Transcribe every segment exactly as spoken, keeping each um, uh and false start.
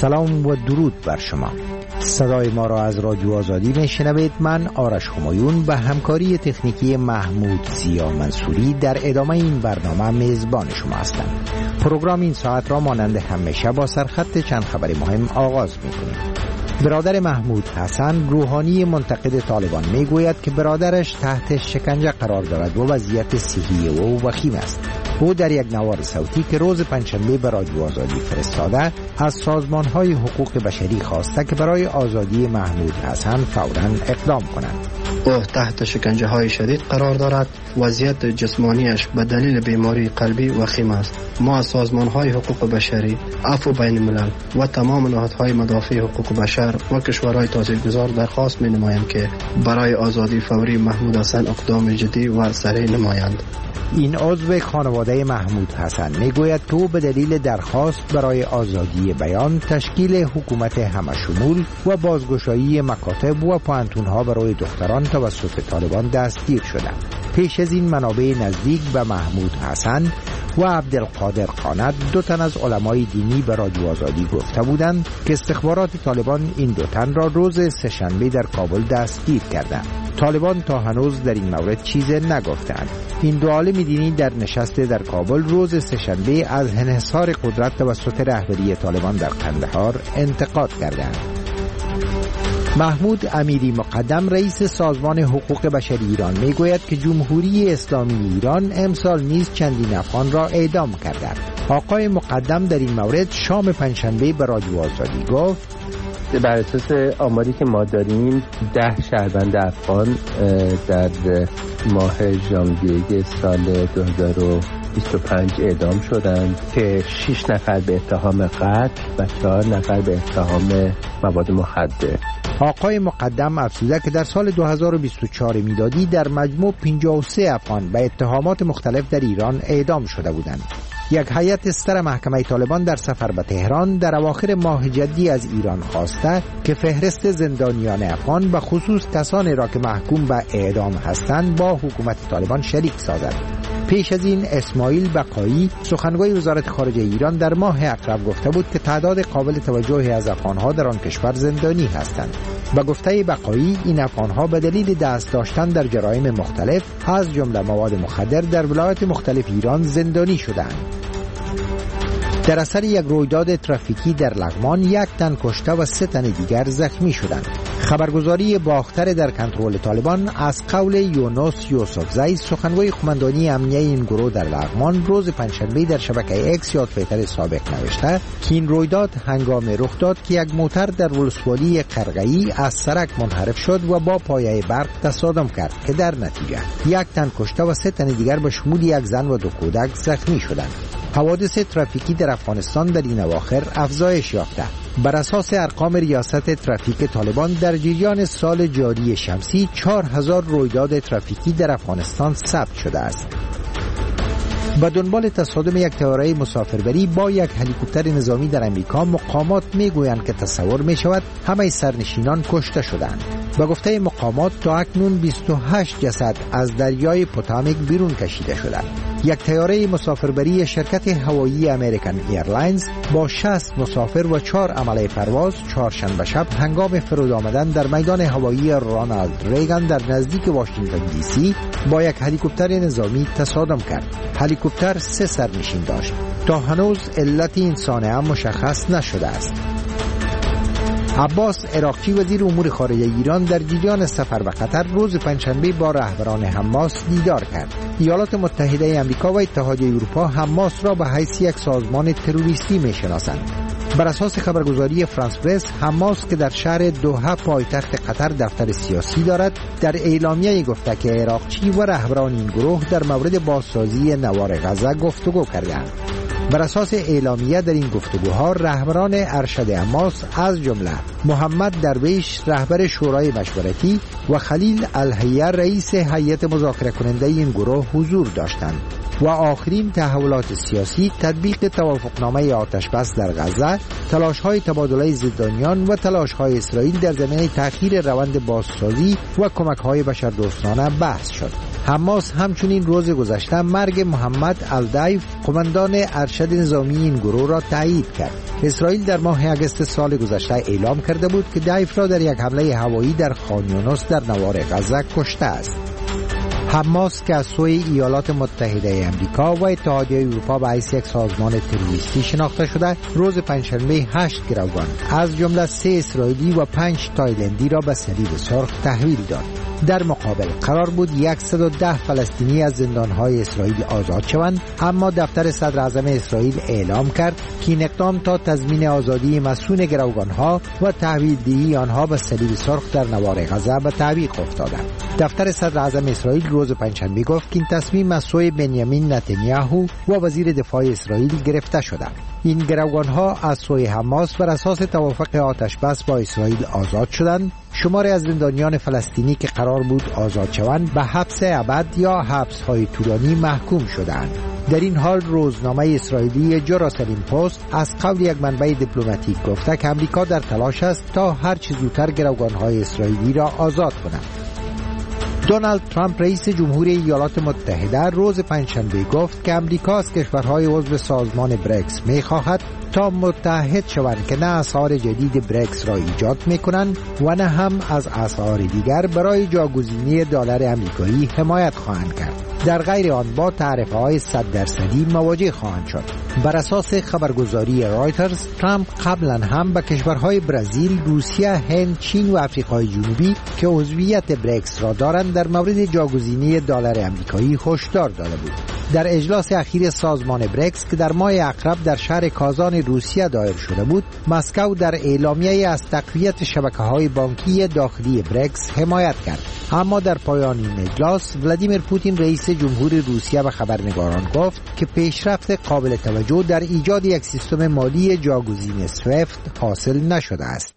سلام و درود بر شما. صدای ما را از رادیو آزادی میشنوید. من آرش همایون به همکاری تکنیکی محمود زیا منصوری در ادامه این برنامه میزبان شما هستم. پروگرام این ساعت را مانند همیشه با سرخط چند خبر مهم آغاز میکنیم. برادر محمود حسن روحانی منتقد طالبان میگوید که برادرش تحت شکنجه قرار دارد و وضعیت صحی او وخیم است. او در یک نوار صوتی که روز پنجشنبه به رادیو آزادی فرستاده از سازمان‌های حقوق بشری خواسته که برای آزادی محمود حسن فوراً اقدام کنند. او تحت شکنجه های شدید قرار دارد. وضعیت جسمانیش به دلیل بیماری قلبی وخیم است. ما از سازمان‌های حقوق بشری، عفو بین الملل و تمام نهادهای مدافع حقوق بشر و کشورهای تاثیرگذار درخواست می‌نماییم که برای آزادی فوری محمود حسن اقدام جدی و سریع نمایند. این عضو خانواده محمود حسن میگوید که او به دلیل درخواست برای آزادی بیان، تشکیل حکومت همشمول و بازگشایی مکاتب و پوهنتون‌ها برای دختران توسط طالبان دستگیر شدند. پیش از این منابع نزدیک به محمود حسن و عبدالقادر قانت، دو تن از علمای دینی به رادیو آزادی گفته بودند که استخبارات طالبان این دو تن را روز سه‌شنبه در کابل دستگیر کردند. طالبان تا هنوز در این مورد چیزی نگفتند. این دو عالم دینی در نشست در کابل روز سه‌شنبه از انحصار قدرت توسط رهبری طالبان در قندهار انتقاد کردند. محمود امیری مقدم رئیس سازمان حقوق بشری ایران میگوید که جمهوری اسلامی ایران امسال نیز چندین افغان را اعدام کرده. آقای مقدم در این مورد شام پنجشنبه به رادیو آزادی گفت: بر اساس آماری که ما داریم ده شهروند افغان در ماه ژانویه سال دو هزار و بیست و پنج اعدام شدند که شش نفر به اتهام قتل و چهار نفر به اتهام مواد مخدر. آقای مقدم افزوده که در سال دو هزار و بیست و چهار میلادی در مجموع پنجاه و سه افغان به اتهامات مختلف در ایران اعدام شده بودند. یک هیئت سر محکمه طالبان در سفر به تهران در اواخر ماه جدی از ایران خواسته که فهرست زندانیان افغان به خصوص کسانی را که محکوم به اعدام هستند با حکومت طالبان شریک سازد. پیش از این اسماعیل بقایی سخنگوی وزارت خارجه ایران در ماه اقرب گفته بود که تعداد قابل توجهی از افغانها در آن کشور زندانی هستند. به گفته بقایی این افغانها به دلیل دست داشتن در جرایم مختلف از جمله مواد مخدر در ولایات مختلف ایران زندانی شدند. در اثر یک رویداد ترافیکی در لغمان یک تن کشته و سه تن دیگر زخمی شدند. خبرگزاری باختر در کنترل طالبان از قول یونس یوسفزی سخنگوی قماندانی امنیه این گروه در لغمان روز پنجشنبه در شبکه اکس یا توییتر سابق نوشته که این رویداد هنگام رخ داد که یک موتر در ولسوالی قرقئی از سرک منحرف شد و با پایه برق تصادم کرد که در نتیجه یک تن کشته و سه تن دیگر به شمول یک زن و دو کودک زخمی شدند. حوادث ترافیکی در افغانستان در این اواخر افزایش یافته. بر اساس ارقام ریاست ترافیک طالبان در جریان سال جاری شمسی چهار هزار رویداد ترافیکی در افغانستان ثبت شده است. به دنبال تصادم یک طیاره مسافربری با یک هلیکوپتر نظامی در امریکا، مقامات میگویند که تصور می شود همه سرنشینان کشته شدند. به گفته مقامات تا اکنون بیست و هشت جسد از دریای پوتامیک بیرون کشیده شدند. یک طیاره مسافربری شرکت هوایی امریکن ایرلاینز با شصت مسافر و چهار عمله پرواز چهارشنبه شب هنگام فرود آمدن در میدان هوایی رونالد ریگان در نزدیک واشنگتن دی سی با یک هلیکوپتر نظامی تصادم کرد. هلیکوپتر سه سرنشین داشت. تا هنوز علت این صحنه مشخص نشده است. عباس عراقچی وزیر امور خارجه ایران در جریان سفر به قطر روز پنجشنبه با رهبران حماس دیدار کرد. ایالات متحده آمریکا و اتحادیه اروپا حماس را به حیث یک سازمان تروریستی می‌شناسند. بر اساس خبرگزاری فرانس پرس، حماس که در شهر دوحه پایتخت قطر دفتر سیاسی دارد، در اعلامیه گفته که عراقچی و رهبران این گروه در مورد بازسازی نوار غزه گفتگو کردند. بر اساس اعلامیه در این گفتگوها رهبران ارشد حماس از جمله محمد درویش رهبر شورای مشورتی و خلیل الحیه رئیس هیئت مذاکره کننده این گروه حضور داشتند و آخرین تحولات سیاسی، تطبیق توافقنامه آتش بس در غزه، تلاش‌های تبادله زندانیان و تلاش‌های اسرائیل در زمینه تأخیر روند بازسازی و کمک‌های بشردوستانه بحث شد. حماس همچنین روز گذشته مرگ محمد الدیف قماندان ارشد نظامی این گروه را تایید کرد. اسرائیل در ماه اگست سال گذشته اعلام کرده بود که دایف را در یک حمله هوایی در خان یونس در نوار غزه کشته است. حماس که از سوی ایالات متحده امریکا و اتحادیه اروپا به حیث یک سازمان تروریستی شناخته شده، روز پنجشنبه هشت گروگان از جمله سه اسرائیلی و پنج تایلندی را به صلیب سرخ تحویل داد. در مقابل قرار بود صد و ده فلسطینی از زندانهای اسرائیل آزاد شوند، اما دفتر صدر اعظم اسرائیل اعلام کرد که این اقدام تا تضمین آزادی مسئول گروگانها و تحویل دهی آنها به صلیب سرخ در نوار غزه به تعویق افتاده. دفتر صدر اعظم اسرائیل روز پنجشنبه گفت که این تصمیم از سوی بنیامین نتانیاهو و وزیر دفاع اسرائیل گرفته شده. این گروگانها از سوی حماس بر اساس توافق آتش بس با اسرائیل آزاد شدند. شماری از زندانیان فلسطینی که قرار بود آزاد شوند به حبس ابد یا حبس‌های طولانی محکوم شدند. در این حال روزنامه اسرائیلی جروسالم پست از قول یک منبع دیپلماتیک گفته که آمریکا در تلاش است تا هر چه زودتر گروگان‌های اسرائیلی را آزاد کند. دونالد ترامپ رئیس جمهوری ایالات متحده روز پنجشنبه گفت که آمریکا از کشورهای عضو سازمان بریکس می‌خواهد تا متحد شوند که نه اسعار جدید بریکس را ایجاد می‌کنند و نه هم از اسعار دیگر برای جاگزینی دلار آمریکایی حمایت خواهند کرد. در غیر آن با تعرفه‌های صد درصدی مواجه خواهند شد. بر اساس خبرگزاری رایترز، ترامپ قبلا هم به کشورهای برزیل، روسیه، هند، چین و آفریقای جنوبی که عضویت بریکس را دارند در مورد جاگزینی دلار آمریکایی هشدار داده بود. در اجلاس اخیر سازمان بریکس که در ماه اقرب در شهر کازان روسیه دایر شده بود، مسکو در اعلامیه از تقویت شبکه‌های بانکی داخلی بریکس حمایت کرد. اما در پایان این اجلاس ولادیمیر پوتین رئیس جمهوری روسیه به خبرنگاران گفت که پیشرفت قابل توجه در ایجاد یک سیستم مالی جاگزین سویفت حاصل نشده است.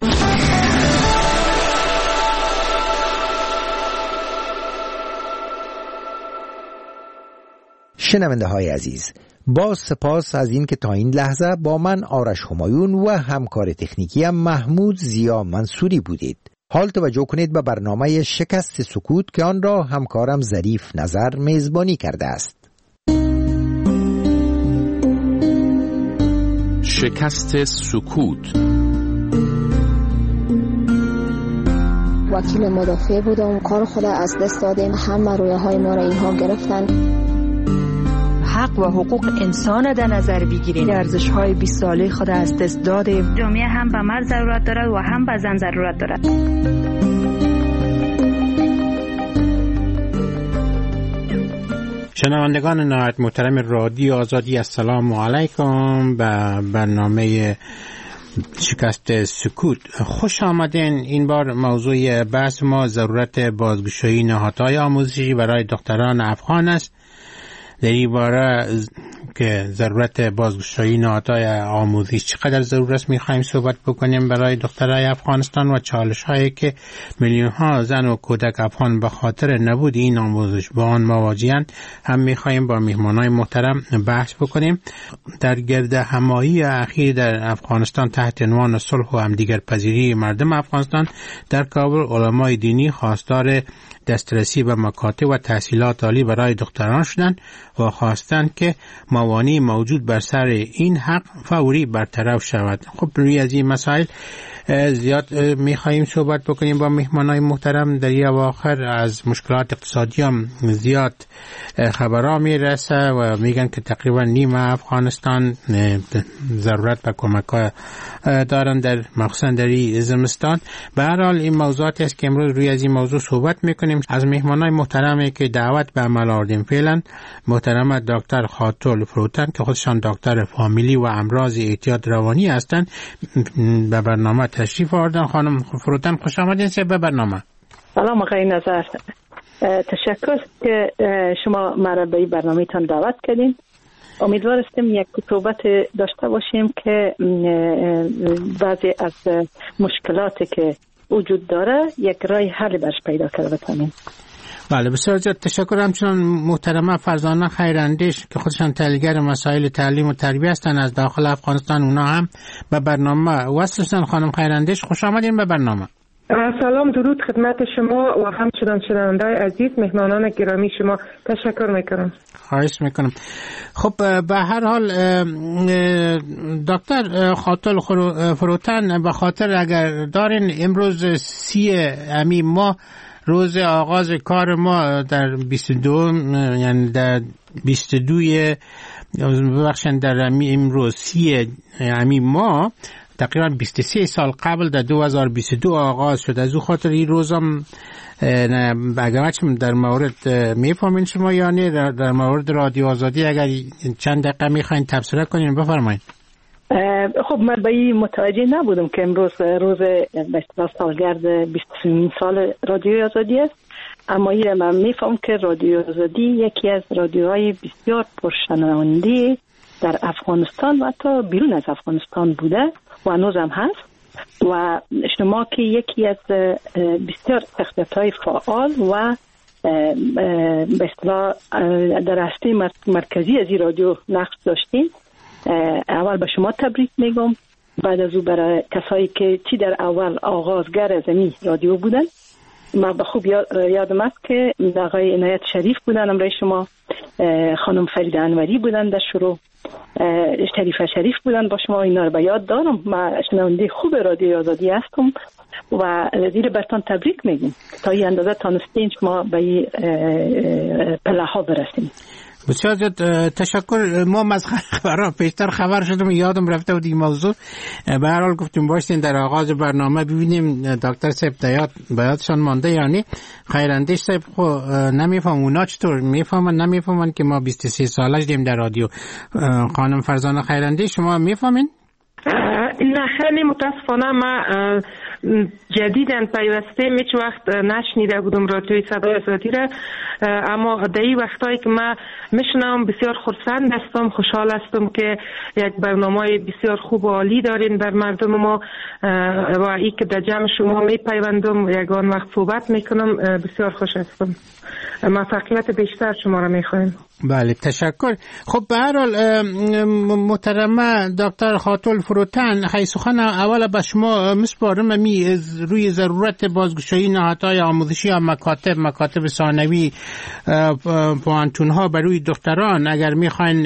شنونده های عزیز، با سپاس از این که تا این لحظه با من آرش همایون و همکار تکنیکی محمود زیا منصوری بودید. حال توجه کنید به برنامه شکست سکوت که آن را همکارم ظریف نظر میزبانی کرده است. شکست سکوت. وکیل مدافع بودم، کار خود از دست دادیم، همه رویه های ما را اینها گرفتن. حق و حقوق انسان در نظر بگیریم، ارزش های بیست ساله خود از دست دادیم. جامعه هم به مرد ضرورت دارد و هم به زن ضرورت دارد. شنوندگان نهایت محترم رادیو آزادی، السلام علیکم. به برنامه شکست سکوت خوش آمدین. این بار موضوع بحث ما ضرورت بازگشایی نهادهای آموزشی برای دختران افغان است. در این باره که ضرورت بازگشایی نهادهای آموزشی چقدر ضرورت است میخوایم صحبت بکنیم برای دخترای افغانستان و چالش هایی که میلیون ها زن و کودک افغان به خاطر نبود این آموزش با آن مواجهند هم میخوایم با میهمانای محترم بحث بکنیم. در گرد همایی اخیر در افغانستان تحت عنوان صلح و همدیگر پذیری مردم افغانستان در کابل، علمای دینی خواستار دسترسی به مکاتب و تحصیلات عالی برای دختران شدند و خواستند که موانع موجود بر سر این حق فوری برطرف شود. خب روی از این مسائل زیاد میخواییم صحبت بکنیم با مهمانای محترم. در این اواخر از مشکلات اقتصادی هم زیاد خبرها میرسه و میگن که تقریبا نیم افغانستان ضرورت به کمک دارن در مخصوصا در این زمستان. به هر حال این موضوعاتی است که امروز روی از این موضوع صحبت میکنیم. از مهمانای محترمی که دعوت به عمل آوردیم فعلا محترم دکتر خاتول فروتن که خودشان دکتر فامیلی و امراض اعتیاد روانی هستند به برنامه تشریف آوردن. خانم فروتن خوش آمدین به برنامه. سلام آقای نظر، تشکر که شما مرا به این برنامه تان دعوت کردین. امیدوار هستیم یک صحبت داشته باشیم که بعضی از مشکلاتی که وجود داره یک راه حل برش پیدا کرده بتانیم. بله بسیار زیاد تشکر. همچنان محترمه فرزانه خیراندیش که خودشان تحلیلگر مسائل تعلیم و تربیت هستند از داخل افغانستان، اونا هم به برنامه وصل شدن. خانم خیراندیش خوش آمدین به برنامه. سلام، درود خدمت شما و همچنان شنونده‌های عزیز، مهمانان گرامی شما. تشکر میکنم. خواهش میکنم. خب به هر حال دکتر خاتل فروتن، به خاطر اگر دارین امروز سی امی ماه روز آغاز کار ما در بیست و دو، یعنی در بیست و دو ببخشن در امروز سی امی ماه تقریبا بیست و سه سال قبل در دو هزار و بیست و دو آغاز شد. از او خاطر این روزم اگرچه در مورد میفهمین شما یا نه، در, در مورد رادیو آزادی اگر چند دقیقه میخواین تبصره کنین بفرمایید. خب من به این متوجه نبودم که امروز روز به سالگرد بیست و سه سال رادیو آزادی است، اما این من میفهم که رادیو آزادی یکی از رادیوهای بسیار پرشنونده در افغانستان و حتی بیرون از افغانستان بوده و هنوز هم هست و شما که یکی از بسیار شخصیت‌های فعال و به اصطلاح در هسته مرکزی از این رادیو نقش داشتین، اول به شما تبریک میگم. بعد از او برای کسایی که چی در اول آغازگر از این رادیو بودن، من به خوب یادم است که آقای عنایت شریف بودن امروز شما، خانم فریده انوری بودن در شروع، شریفه شریف بودن با شما، اینا رو به یاد دارم. من شنونده خوب رادیو آزادی هستم و زیر برتان تبریک میگم تا این اندازه تانستین شما به این پله ها برسیم. بسیار تشکر. ما از خبرها پیشتر خبر شدم، یادم رفته بود این موضوع. به هر حال گفتیم باشین در آغاز برنامه ببینیم دکتر صاحب دیات بیاتشان مانده یعنی خیراندیش صاحب خو نمیفهم اونا چطور میفهمن نمیفهمن که ما بیست و سه سالش دیم در رادیو. خانم فرزانه خیراندیش شما میفهمین؟ نه خیلی متاسفانه ما جدیداً پیوسته میچ وقت نشنیده بودم رادیوی صدای آزادی را، اما در این وقتایی که من میشنم بسیار خرسند هستم، خوشحال هستم که یک برنامه بسیار خوب و عالی دارین بر مردم ما و ای که در جمع شما میپیوندم یگان وقت صحبت میکنم، بسیار خوش هستم. موفقیت بیشتر شما را میخوایم. بله تشکر. خب به هر حال محترمه دکتر خاتل فروتن، خیلی سخن اول به شما مسپارم می روی ضرورت بازگشایی نهادهای آموزشی یا مکاتب مکاتب ثانوی پوانتون ها برای دختران. اگر میخواین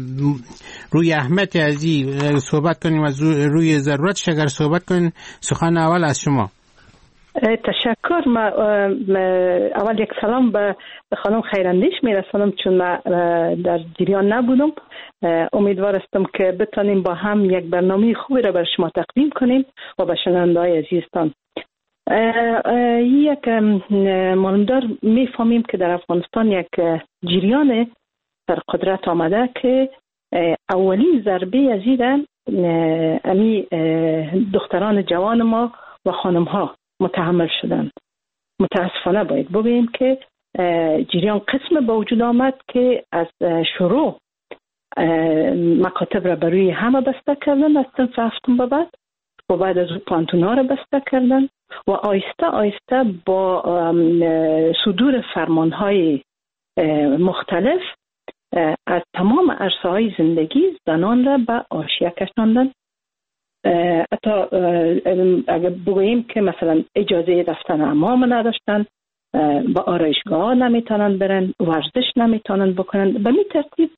روی اهمیت از این صحبت کنیم، از روی ضرورتش اگر صحبت کنیم، سخن اول از شما. تشکر. ما اول یک سلام به خانم خیراندیش میرسانم چون ما در جریان نبودم. امیدوار هستم که بتانیم با هم یک برنامه خوبی را بر شما تقدیم کنیم و به شنونده‌های عزیزتان. یک معلومدار میفهمیم که در افغانستان یک جریان در قدرت آمده که اولین ضربه از این امی دختران جوان ما و خانم ها متحمل شدند. متاسفانه باید بگوییم که جریان قسم با وجود آمد که از شروع مکاتب را برای همه بسته کردن از صنف هفتم به بعد و بعد از پانتون ها را بسته کردن و آیسته آیسته با صدور فرمان های مختلف از تمام عرصه های زندگی زنان را به حاشیه کشاندن. حتی اگر بگوییم که مثلا اجازه رفتن حمام نداشتن، با آرایشگاه نمیتونن برن، ورزش نمیتونن بکنن. به می ترتیب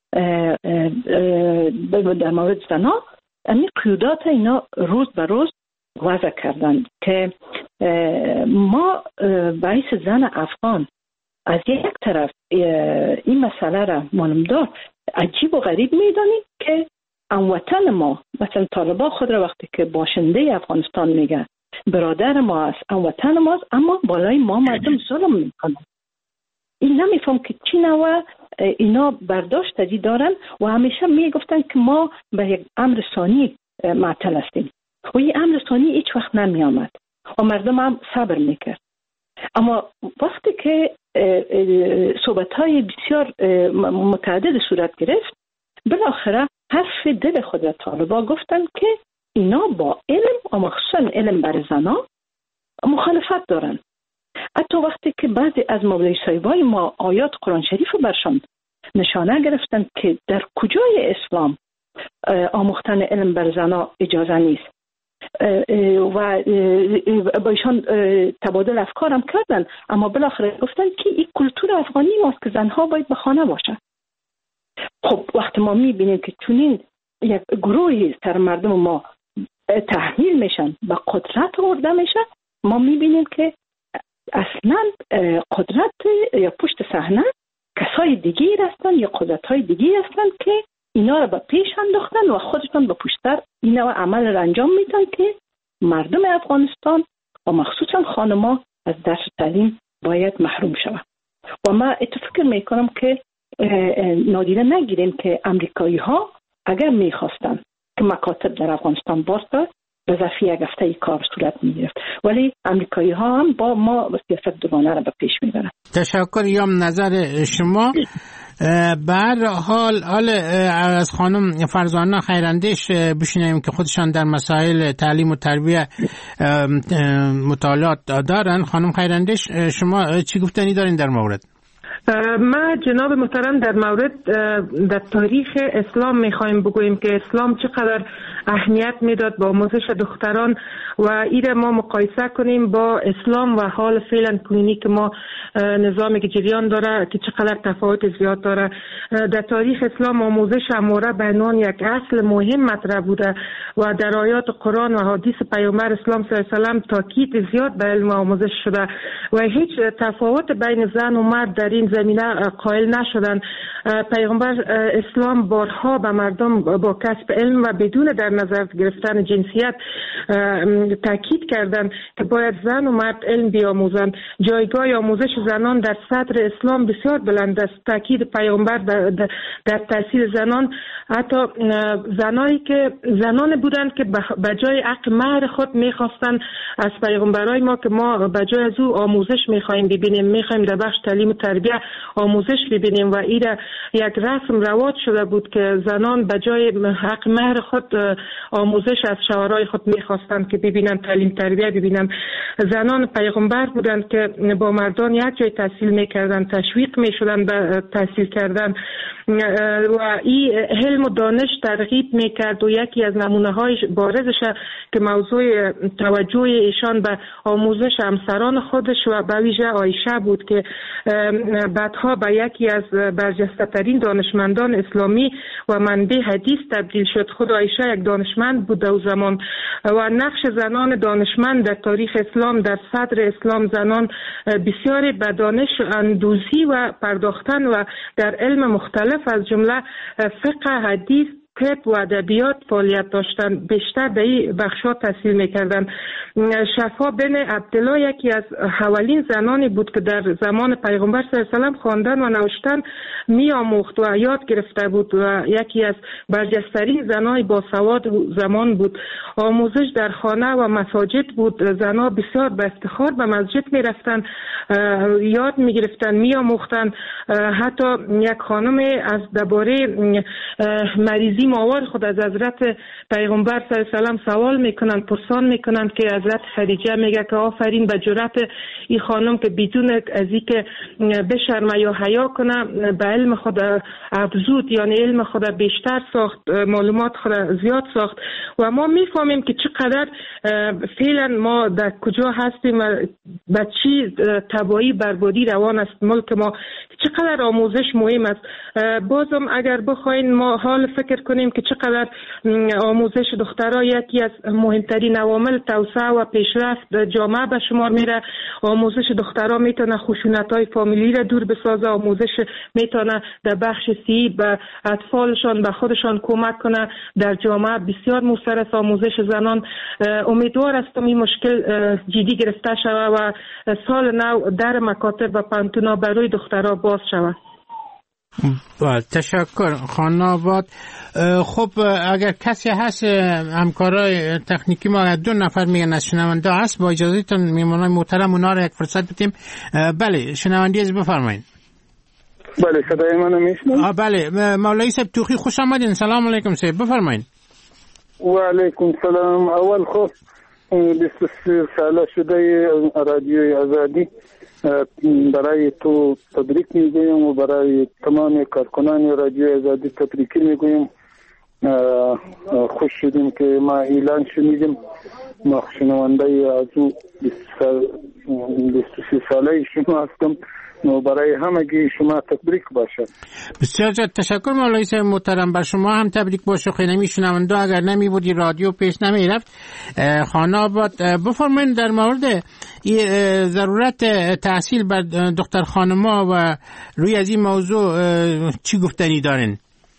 در مورد زنا این قیودات اینا روز به روز وضع کردن که ما باعث زن افغان از یک طرف این مسئله را معلومدار عجیب و غریب میدانیم که هموطن ما مثلا طالبان خود را وقتی که باشنده افغانستان میگن برادر ما است، هموطن ما است، اما بالای ما مردم ظلم میکنن. این نمیفهم که چی نوع اینا برداشت ازی دارن و همیشه میگفتن که ما به یک امر ثانی معطل هستیم و این امر ثانی هیچ وقت نمی آمد و مردم هم صبر میکرد. اما وقتی که صحبت های بسیار متعدد صورت گرفت، بالاخره حرف دل خود طالبان گفتن که اینا با علم و مخصوصا علم بر زنا مخالفت دارن. حتی وقتی که بعضی از مولوی صاحبای ما آیات قرآن شریف برشان نشانه گرفتن که در کجای اسلام آموختن علم بر زنا اجازه نیست، و با ایشان تبادل افکار هم کردن، اما بالاخره گفتن که این کلتور افغانی ماست که زنها باید به خانه باشن. خب وقتی ما میبینیم که چنین یک گروهی سر مردم ما تحمیل میشن، به قدرت آورده میشن، ما میبینیم که اصلا قدرت یا پشت صحنه کسای دیگه هستن یا قدرت های دیگه هستن که اینا رو به پیش انداختن و خودشون به پشتر این نوع عمل رو انجام میدن که مردم افغانستان و مخصوصا خانما از درس تعلیم باید محروم شوند. و ما اتفاق میکنم که نادیده نگیریم که امریکایی ها اگر میخواستن که مکاتب در افغانستان باز داد به ظرف یک هفته کار صورت میگرفت، ولی امریکایی ها هم با ما سیاست دوگانه را به پیش میبرن. تشکر یام نظر شما. به هر حال حال از خانم فرزانه خیراندیش بشنویم که خودشان در مسائل تعلیم و تربیت مطالعات دارن. خانم خیراندیش شما چی گفتنی دارین در مورد؟ ما جناب محترم در مورد در تاریخ اسلام میخوایم بگوییم که اسلام چقدر اهمیت میداد با آموزش دختران و ایره ما مقایسه کنیم با اسلام و حال فعلا کنونی که ما نظامی که جریان داره که چقدر تفاوت زیاد داره. در تاریخ اسلام آموزش اموره به عنوان یک اصل مهم مطرح بوده و در آیات قرآن و حدیث پیامبر اسلام صلی الله علیه و سلم تاکید زیاد به علم آموزش شده و هیچ تفاوت بین زن و مرد در این زمینه قائل نشدن. پیامبر اسلام بارها به مردم با کسب علم و بدون در نظر گرفتن جنسیت تاکید کردند که باید زن و مرد علم بیاموزند. جایگاه آموزش زنان در صدر اسلام بسیار بلند است. تاکید پیامبر در, در تحصیل زنان، حتی زنانی که زنان بودند که به جای عقل مهر خود میخواستند از پیغمبرای ما که ما به جای از او آموزش میخوایم ببینیم، میخوایم در بخش تعلیم و تربیت آموزش ببینیم و این یک رسم رواج شده بود که زنان به جای حق مهر خود آموزش از شوهرای خود میخواستند که ببینن تعلیم تربیت ببینن. زنان پیغمبر بودند که با مردان یک جای تحصیل میکردن، تشویق میشدن به تحصیل کردن و این علم و دانش ترغیب میکرد و یکی از نمونه های بارزش که موضوع توجه ایشان به آموزش همسران خودش و به ویژه عایشه بود که بعدها به یکی از برجسته ترین دانشمندان اسلامی و منبع حدیث تبدیل شد. خود عایشه یک دانشمند بود در زمان و نقش زنان دانشمند در تاریخ اسلام در صدر اسلام زنان بسیاری به دانش اندوزی و پرداختن و در علم مختلف از جمله فقه، حدیث، طب و ادبیات فعالیت داشتن. بیشتر به این بخش‌ها تحصیل می‌کردند. شفا بن عبدالله یکی از اولین زنانی بود که در زمان پیغمبر صلی الله علیه و سلم خواندن و نوشتن می‌آموخت و یاد گرفته بود و یکی از برجسته‌ترین زنای باسواد زمان بود. آموزش در خانه و مساجد بود. زنها بسیار با افتخار به مسجد می‌رفتند، یاد می‌گرفتند، می‌آموختند. حتی یک خانم از درباره مریضی ماوار خود از حضرت پیغمبر صلی الله علیه و سلم سوال میکنند، پرسان میکنند که حضرت خدیجه میگه که آفرین به جرأت این خانم که بدون از اینکه بشرمه یا حیا کنه به علم خود افزود، یعنی علم خود بیشتر ساخت، معلومات خود زیاد ساخت و ما میفهمیم که چقدر فعلا ما در کجا هستیم و به چی تباهی بربادی روان است ملک ما، چقدر آموزش مهم است. بازم اگر بخواین ما حال فکر کنیم که چقدر آموزش دخترها یکی از مهمترین عوامل توسعه و پیشرفت جامعه به شمار میره. آموزش دخترها میتونه خشونت‌های فامیلی را دور بسازه، آموزش میتونه در بخش سی به اطفالشان به خودشان کمک کنه. در جامعه بسیار موثر است آموزش زنان. امیدوار هستم این مشکل جدی گرفته شود و سال نو در مکاتب و پانتونا برای دخترها باز شود. با تشکر خانم آباد. خب اگر کسی هست همکارای تکنیکی ما دو نفر میگن از شنونده هست، با اجازهتون میمونای محترم اونا رو یک فرصت بدیم. بله شنونده از بفرمایید. بله صدای منو میشنوید؟ بله مولوی صاحب توخی خوش آمدین. سلام علیکم صاحب بفرمایید. و علیکم سلام. اول خب بیست و سه ساله شده رادیوی آزادی برای تو تبریک میگویم و برای تمام کارکنان رادیو آزادی تبریکی میگویم. خوش شدیم که ما اعلان شنیدیم. ما شنونده از او بیست و سه ساله شما هستم. برای همگی شما تبریک باشه. بسیار زیاد تشکر مولوی صاحب محترم. بر شما هم تبریک باشه. خیلی نمیشنونده اگر نمی بودی رادیو پیش نمی رفت. خانه آباد بفرمایید در مورد ضرورت تحصیل بر دختر خانما و روی از این موضوع چی گفتنی دارین؟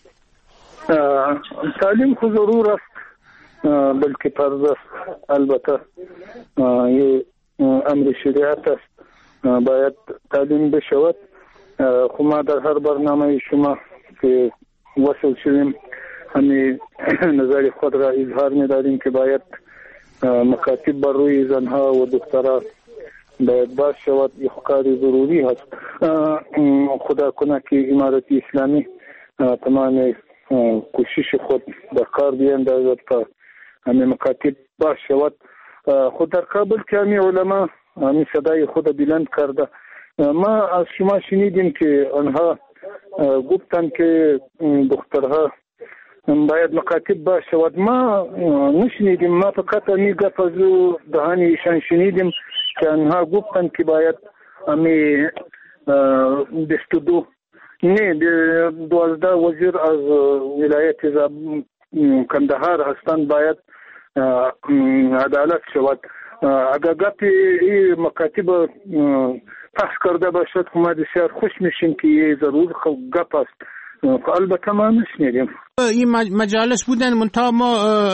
تعلیم خود ضرور است بلکه فرض است. البته یه امر شریعت است، باید تعلیم بشود. خو ما در هر برنامه شما که وصل شدیم همین نظر خود را اظهار می‌داریم که باید مکاتب بر روی زنها و دخترها باید باز شود. یک کار ضروری هست. خدا کنه که امارت اسلامی تمام کوشش خود در کار بیاندازد تا همین مکاتب باز شود. خود در کابل که همین علما همین صدای خود بلند کرده. ما از شما شنیدیم که آنها گفتن که دخترها باید مکاتب باز شود. ما نشنیدیم. ما فقط همین گپ از دهان ایشان شنیدیم که آنها گفتن که باید همین بیست و دو نه دوازده وزیر از ولایت کندهار هستند باید عدالت شود. اگر گپی مکاتب پخش کرده باشد ما بسیار خوش میشیم که یه ضرور گپ است. البته ما نشنیدیم. این مجالس بودن منتها ما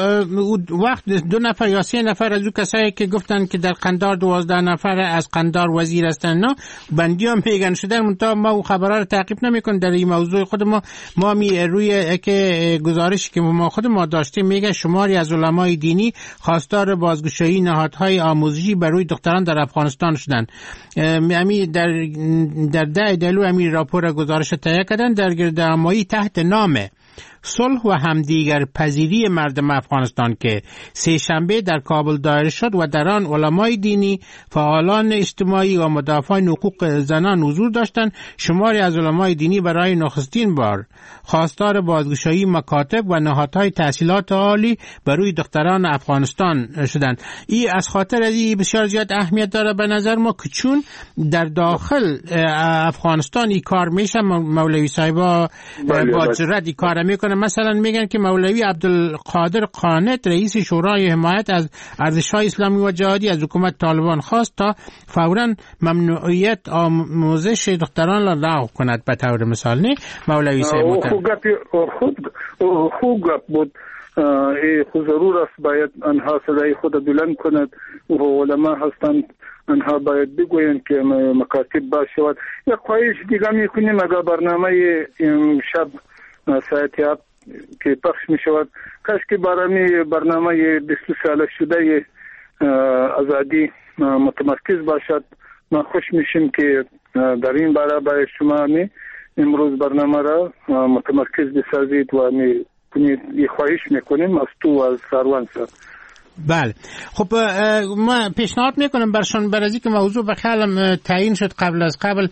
وقت دو نفر یا سه نفر از او کسایی که گفتن که در قندار دوازده نفر از قندار وزیر هستن نه بندی هم پیگن شدن منتها ما او خبرها رو تعقیب نمیکنیم. در این موضوع خود ما ما می روی که گزارشی که ما خود ما داشتیم میگه شماری از علمای دینی خواستار بازگشایی نهادهای آموزشی برای دختران در افغانستان شدن. امی در در ده دلو امی راپور گزارش تهیه کردن در گردهمایی تحت نام صلح و همدیگر پذیری مردم افغانستان که سه شنبه در کابل دایر شد و در آن علمای دینی، فعالان اجتماعی و مدافعان حقوق زنان حضور داشتند. شماری از علمای دینی برای نخستین بار خواستار بازگشایی مکاتب و نهادهای تحصیلات عالی برای دختران افغانستان شدند. این از خاطر این بسیار زیاد اهمیت داره به نظر ما که چون در داخل افغانستان این کار میشه مولوی صاحبا با جرأت این کار میکنه. مثلا میگن که مولوی عبدالقادر قانت رئیس شورای حمایت از ارزش‌های اسلامی و جهادی از حکومت طالبان خواست تا فوراً ممنوعیت آموزش دختران را لغو کند. به طور مثال نه مولوی صاحب خود خوب گپ بود. خود ضرور است باید آنها صدای خود بلند کند و علما هستند آنها باید بگویند که مکاتب باز شود. یک خواهش دیگه میکنیم اگر برنامه شب ساعت هفت که پخش می شود کاش که برای برنامه بیست ساله شده آزادی متمرکز باشد. ما خوش میشیم که در این باره برای شما می امروز برنامه را متمرکز بسازید و می خواهش میکنیم از تو از سروان سر. بله خب ما پیشنهاد میکنم برشان برازی که موضوع به خیالم تعیین شد قبل از قبل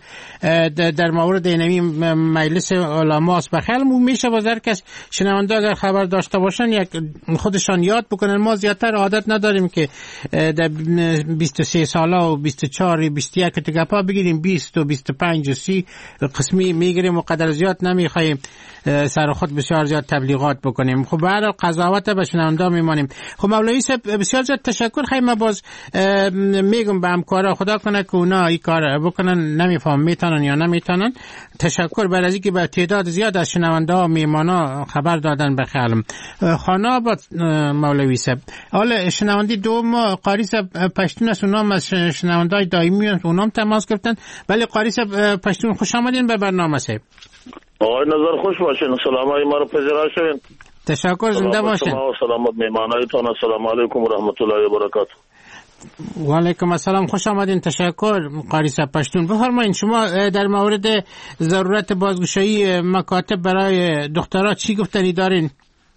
در مورد اینمی مجلس علماست به خیالم میشه بازار کس شنونده اگر خبر داشته باشن یک خودشان یاد بکنن. ما زیادتر عادت نداریم که در بیست و سه ساله و بیست و چهار بیست و یک تگپا بگیریم بیست و بیست و پنج و سی قسمی میگیریم و قدر زیاد نمیخوایم سر خود بسیار زیاد تبلیغات بکنیم. خب برای قضاوت به شنونده میمانیم. خب مولوی بسیار زیاد تشکر. خیلی من باز میگم به همکارا خدا کنه که اونا این کار بکنن. نمیفهم میتونن یا نمیتونن. تشکر بر از اینکه به تعداد زیاد از شنونده ها میمانا خبر دادن به خیالم. خانه آباد مولوی صاحب حالا شنونده دوم قاری صاحب پشتون است. اونام از شنونده های دائمی اونام تماس گرفتن. ولی قاری صاحب پشتون خوش آمدین به برنامه صاحب. آقای نظر خوش باشین. سلامای ما رو پذیرا شوین. تشکر زنده باشین. سلامت میمانایتان. السلام علیکم و رحمت الله و برکاته. و علیکم السلام خوش آمدین. تشکر قاری صاحب پشتون. بفرمایید شما در مورد ضرورت بازگشایی مکاتب برای دخترها چی گفتنی دارین؟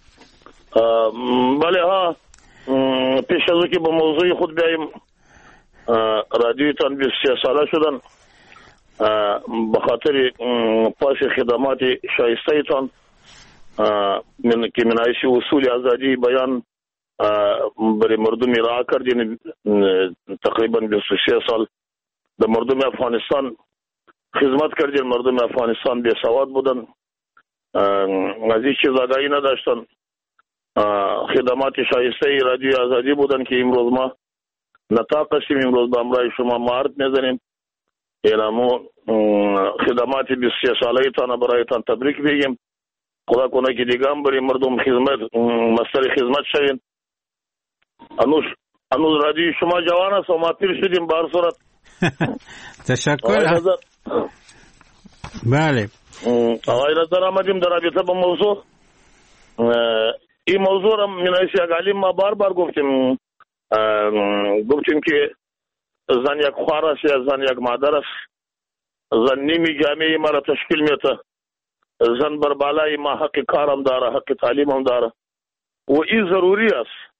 بله ها پیش از که به موضوع خود بیاییم رادیویتان بیست و سه ساله شدن به خاطر پاس خدمات شایسته ایتان من که منایش اصول آزادی بیان برای مردم را کردین. تقریبا بیست و سه سال در مردم افغانستان خدمت کردین. مردم افغانستان بی سواد بودن، از این چیز آگاهی نداشتن. خدمات شایسته رادیو آزادی بودن که امروز ما نطاق هستیم. امروز به امرای شما معرض میزنیم. اینمو خدمات بیست و سه ساله تان برایتان تبریک بگیم. خدا کنه که دیگه هم برای مردم خدمت مستر خدمت شوین. انوش انوز رادیو شما جوان است و ما پیر شدیم. به هر صورت تشکر. بله آقای نظر آمدیم در رابطه با موضوع. این موضوع را منایش یک عالم ما بار بار گفتیم گفتیم که زن یک خوار است یا زن یک مادر است. زن نیمی جامعه ما را تشکیل میده. زن بر بالای ما حق کارم داره، حق تعلیم هم داره و این ضروری است.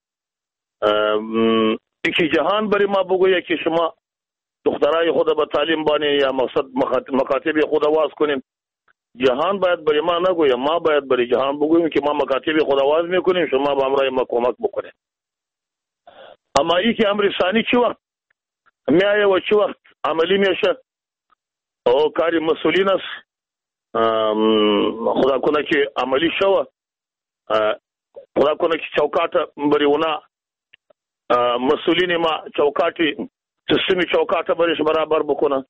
که جهان برای ما بگویه که شما دخترای خود به تعلیم بانی یا مقصد مکاتب خود آواز کنیم. جهان باید برای ما نگویه، ما باید برای جهان بگوییم که ما مکاتب خود آواز میکنیم، شما به امرای ما کمک بکنیم. اما ای که امر ثانی چی وقت میایه و چی وقت عملی میشه او کاری مسئولین است. خدا کنه که عملی شوه، خدا کنه که چوکات بری اونا مسئولین ما چوکاتی سیستمی چوکات بریش برابر بکنه.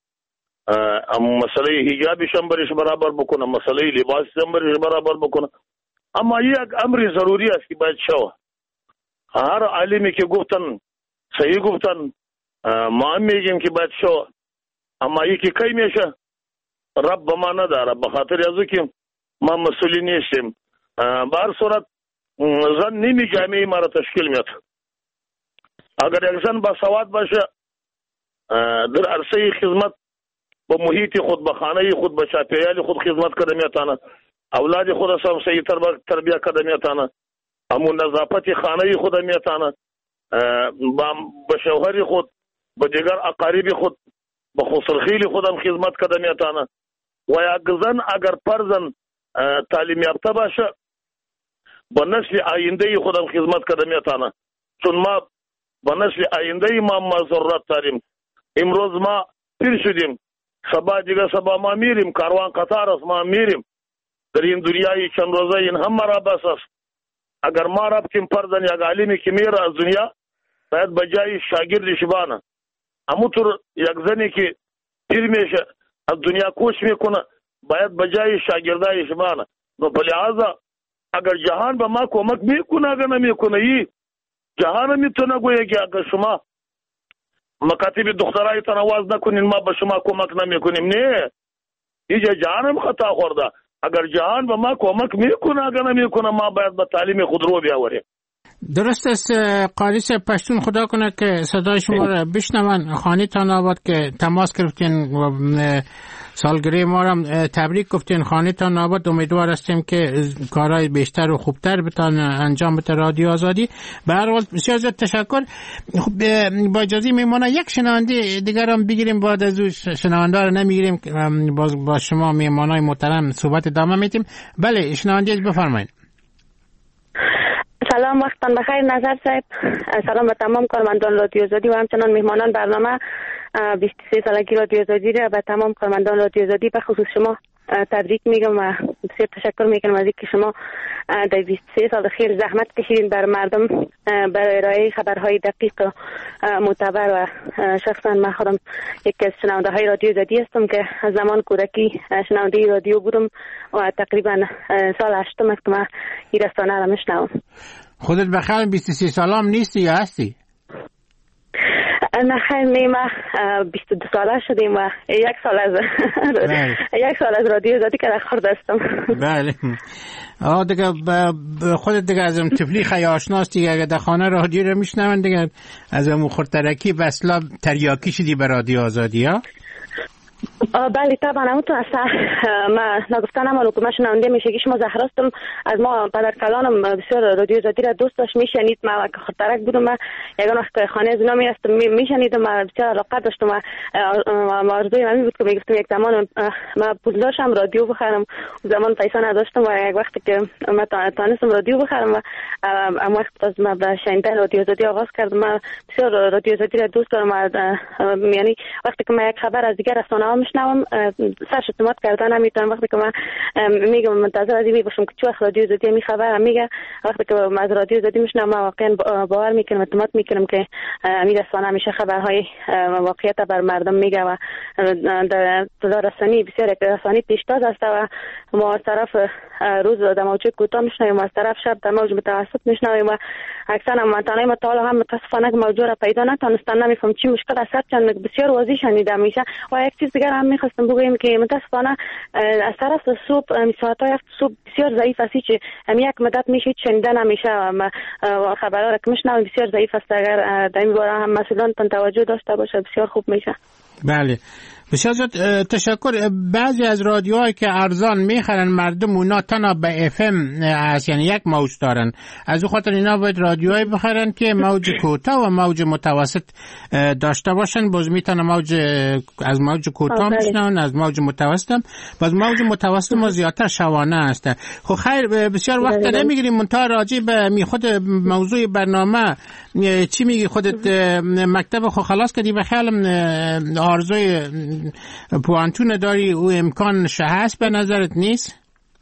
مسئله حجابش هم بریش برابر بکنه، مسئله لباس هم بریش برابر بکنه. اما یک امر ضروری است که باید شوه. هر عالمی که گفتن صحیح گفتن، ما هم میگیم که باید شوه. اما یکی کی میشه رب به ما نداره، به خاطر ازو که ما مسئولی نیستیم. به هر صورت زن نیمی جامعه ما را تشکیل میده. اگر یک زن با سواد باشه در عرصه خدمت با محیط خود، با خانه خود، با چاپیریال خود خدمت کرده میتونه. اولاد خود هم صحیح تربیت کرده میتونه. همون نظافت خانه خود میتونه. با شوهر خود، با دیگر اقارب خود، با خسرخیل خود هم خدمت کرده میتونه. و یک زن اگر پرزن تعلیم یافته باشه با نسل آینده خود هم خدمت کرده میتونه. چون ما با نسل آینده ما ما ضرورت داریم. امروز ما پیر شدیم، سبا دیگه سبا ما میریم، کاروان قطار است، ما میریم در این دنیای چند روزه. این هم مرا بس است. اگر ما رفتیم پرزن یک عالمی که میره از دنیا باید بجای شاگردش بانه. همونطور یک زنی که پیر میشه از دنیا کوچ میکنه باید بجای شاگردایش بانه. نو به لحاظا اگر جهان به ما کمک میکنه اگر نمیکنه ای جهان میتونه گویه که اگر شما مکاتب دخترای تنواز نکنین ما به شما کمک نمیکنیم. نه، اینجا جهان خطا خورده. اگر جهان به ما کمک میکنه اگر نمیکنه ما باید به تعلیم خود رو بیاوریم. درست است قالیس پشتون. خدا کنه که صدای شما را بشنون. خانه تان آباد که تماس گرفتین و سالگرد ما را تبریک گفتین. خانه تان آباد. امیدوار هستیم که کارهای بیشتر و خوبتر بتان انجام بده رادیو آزادی. به هر حال بسیار زیاد تشکر. خب با اجازه میمونه یک شنونده دیگر هم بگیریم، بعد از اون شنونده رو نمیگیریم، باز با شما میمانای محترم صحبت ادامه میدیم. بله شنونده بفرمایید. سلام، وقتتان بخیر نظر صاحب. سلام به تمام کارمندان رادیو آزادی و همچنان مهمانان برنامه بیست و سه سالگی رادیو آزادی را به تمام کارمندان رادیو آزادی به خصوص شما تبریک میگم و بسیار تشکر میکنم از اینکه شما در بیست و سه سال خیر زحمت کشیدین بر مردم برای ارائه خبرهای دقیق و معتبر. و شخصا من خودم یکی از شنونده های رادیو آزادی هستم که از زمان کودکی شنونده رادیو بودم و تقریبا سال هشتم است که من این رسانه را میشنوم. خودت بخیر بیست و سه سالم نیستی یا هستی؟ نه خیر نیمه بیست و دو ساله شدیم و یک سال از یک سال از رادیو آزادی که خورده هستم. بله. آه دیگه خودت دیگه از اون تفلی خیلی آشناست دیگه. اگه در خانه رادیو رو میشنون دیگه از اون خورترکی و اصلا تریاکی شدی به رادیو آزادی ها؟ بله طبعا همونطور است. ما نگفتن اما حکومت شنونده میشه که ما زهرا هستم. از ما پدر کلانم بسیار رادیو آزادی را دوست داشت، میشنید. ما که خاطرک بودم، ما یگان وقت خانه از اونا میرفتم میشنیدم، ما بسیار علاقه داشتم. ما آرزوی من بود که میگفتم یک زمان ما پول داشتم رادیو بخرم، زمان پیسه نداشتم و یک وقتی که ما تانستم رادیو بخرم و ام وقت از ما به شنیدن رادیو آزادی آغاز کردم. ما بسیار رادیو آزادی را دوست دارم. یعنی وقتی که ما یک خبر از دیگر رسانه‌ها میشنوم سرش اعتماد کردن نمیتونم. وقتی که من میگم منتظر از این باشم که چه وقت رادیو آزادی می خبر میگه، وقتی که از رادیو آزادی میشنوم من واقعا باور میکنم، اعتماد میکنم که امید رسانه همیشه خبرهای واقعیت بر مردم میگه و در رسانی بسیار رسانی پیشتاز است و ما از طرف روز در موج کوتاه میشنویم و از طرف شب در موج متوسط میشنویم و اکثرا منطقه ما تا حالا هم متاسفانه که موضوع را پیدا نتونستم، نمیفهم چی مشکل است. چند بسیار واضح شنیده میشه. و یک چیز دیگر هم میخواستم بگویم که متاسفانه از طرف صبح ساعت‌های صبح بسیار ضعیف است که یک مدت میشه شنیده نمیشه و خبرها را که میشنویم بسیار ضعیف است. اگر در این باره هم مسئولان توجه داشته باشه بسیار خوب میشه. بله بسیار تشکر. بعضی از رادیوهایی که ارزان میخرن مردم اونا تنها به اف ام است، یعنی یک موج دارن، از او خاطر اینا باید رادیوهایی بخرن که موج کوتاه و موج متوسط داشته باشن. باز میتونن موج از موج کوتاه میشنون، از موج متوسط هم. باز موج متوسط ما زیادتر شبانه است. خب خیر بسیار وقت نمیگیریم. منتها راجع به می خود موضوع برنامه چی میگی خودت؟ مکتب خو خلاص کردی؟ به خیالم آرزوی پوانتون داری، او امکانش هست به نظرت نیست؟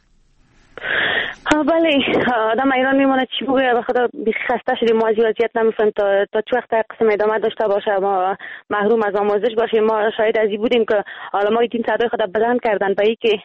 بله آدم ایران میمونه چی بگه، به خدا خسته شدیم ما از وضعیت نمیفهم تا تا چه وقت قسم ادامه داشته باشه ما محروم از آموزش باشیم. ما شاید از این بودیم که حالا ما این صدای خود بلند کردن به اینکه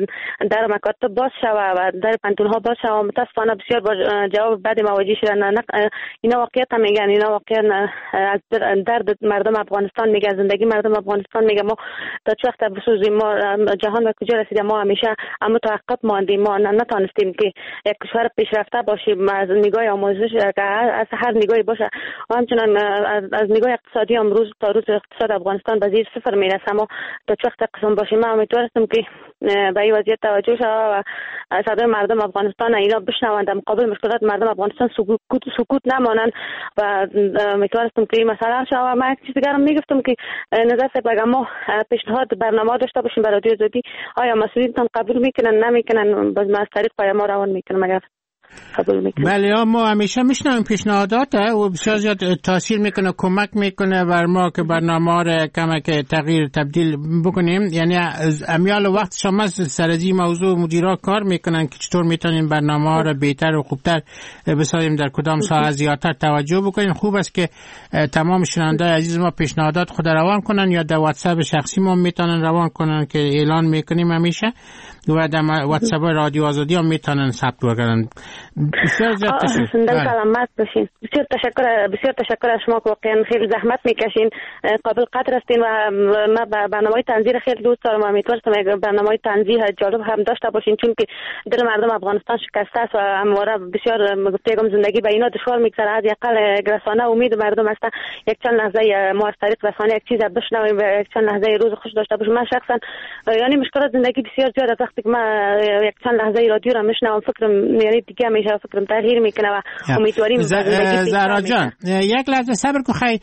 در مکاتب باز شوه و در پنتون ها باز شوه. متاسفانه بسیار با جواب بد مواجه شدن. اینا واقعیت میگن، اینا واقعا از درد مردم افغانستان میگه، زندگی مردم افغانستان میگه. ما تا چه وقت بسوزیم؟ ما جهان به کجا رسیده؟ ما همیشه اما توقف ماندیم، ما نتونستیم که یک کشور پیشرفته باشیم از نگاه آموزش، از هر نگاهی باشه و همچنان از نگاه اقتصادی هم روز تا روز اقتصاد افغانستان به زیر صفر میرسه. اما تا چه وقت قسم باشیم من امیدوارم که به این وضعیت توجه شود و صدای مردم افغانستان اینا بشنوند، در مقابل مشکلات مردم افغانستان سکوت سکوت نمانند و امیدوارم که این مسئله حل شود. من یک چیز دیگه میگفتم که نظر صاحب اگر ما پیشنهاد برنامه داشته باشیم برای رادیو آزادی، آیا مسئولین قبول میکنن نمیکنن؟ باز ما از طریق پیام روان میکنم اگر قبول میکنن. بله ما همیشه میشنویم پیشنهادات و بسیار زیاد تاثیر میکنه، کمک میکنه بر ما که برنامه را کمک تغییر تبدیل بکنیم. یعنی از امیال وقت شما سر از این موضوع مدیرا کار میکنن که چطور میتونیم برنامه را بهتر و خوبتر بسازیم، در کدام ساحه زیادتر توجه بکنیم. خوب است که تمام شنوندگان عزیز ما پیشنهادات خود روان کنن یا در واتساپ شخصی ما میتونن روان کنن که اعلان میکنیم همیشه و در واتساپ رادیو آزادی هم میتونن ثبت بکنن. بسیار زیاد تشکر. سلامت باشین. بسیار تشکر بسیار تشکر از شما که واقعا خیلی زحمت میکشین، قابل قدر هستین و ما برنامه‌های تنظیر خیلی دوست دارم. امیدوارم برنامه‌های تنظیر جالب هم داشته باشین، چون که دل مردم افغانستان شکسته است و همواره بسیار گفتم زندگی به اینا دشوار میگذره. از یقل رسانه امید مردم است یک چند لحظه ما از طریق رسانه یک چیز بشنویم و یک چند لحظه روز خوش داشته باشیم. من شخصا یعنی مشکلات زندگی بسیار زیاد است. وقتی که من یک چند لحظه رادیو را میشنوم فکرم یعنی دیگه میشه فکرم تغییر میکنه و امیدواریم زهرا جان یک لحظه صبر کن. خیلی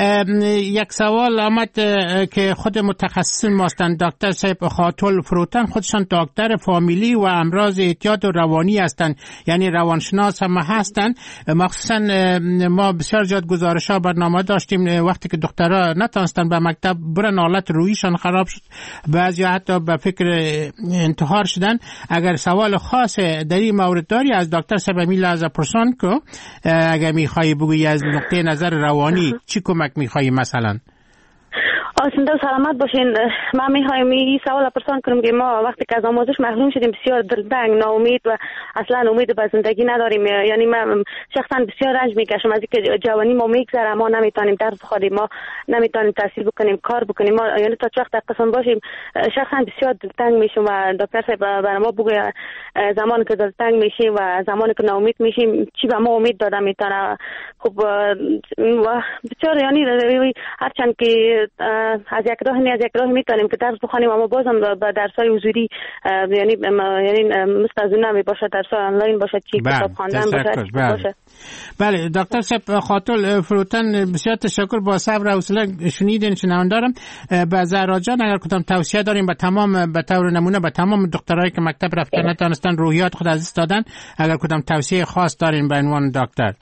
یک سوال آمد که خود متخصص ماستن دکتر صاحب خاطل فروتن، خودشان دکتر فامیلی و امراض اعتیاد و روانی هستند، یعنی روانشناس هم هستند. مخصوصا ما بسیار زیاد گزارش ها برنامه داشتیم وقتی که دخترها نتونستن به مکتب برن، حالت روحیشان خراب شد، بعضی حتی به فکر انتحار شدن. اگر سوال خاص در این مورد داری از دکتر صاحب میل از پرسان که اگر میخوایی بگویی از نقطه نظر روانی چی کمک میخوایی مثلا؟ آسنده و سلامت باشین. من میخوایم این سوال پرسان کنم که ما وقتی که از آموزش محروم شدیم بسیار دلتنگ، ناامید و اصلا امید به زندگی نداریم. یعنی من شخصا بسیار رنج میکشم از اینکه جوانی ما میگذره، ما نمیتونیم درس بخونیم، ما نمیتونیم تحصیل بکنیم، کار بکنیم. ما یعنی تا چه وقت قسم باشیم شخصا بسیار دلتنگ میشم و دکتر صاحب برای ما بگه زمانی که دلتنگ میشیم و زمانی که ناامید میشیم چی به ما امید داده میتونه. خب بسیار یعنی هرچند که از یک راه از یک راه میتونیم که درس بخوانیم، اما بازم به درس‌های حضوری یعنی یعنی مثل از اون نمی باشه، درس‌های آنلاین باشه، چی کتاب خواندن باشه. باشه بله دکتر صاحب خاطر فروتن بسیار تشکر، با صبر و حوصله شنیدین شنوندارم. به زهرا جان اگر کدام توصیه داریم به تمام به طور نمونه به تمام دخترایی که مکتب رفتن نتونستن روحیات خود از دست دادن، اگر کدام توصیه خاص دارین به عنوان دکتر؟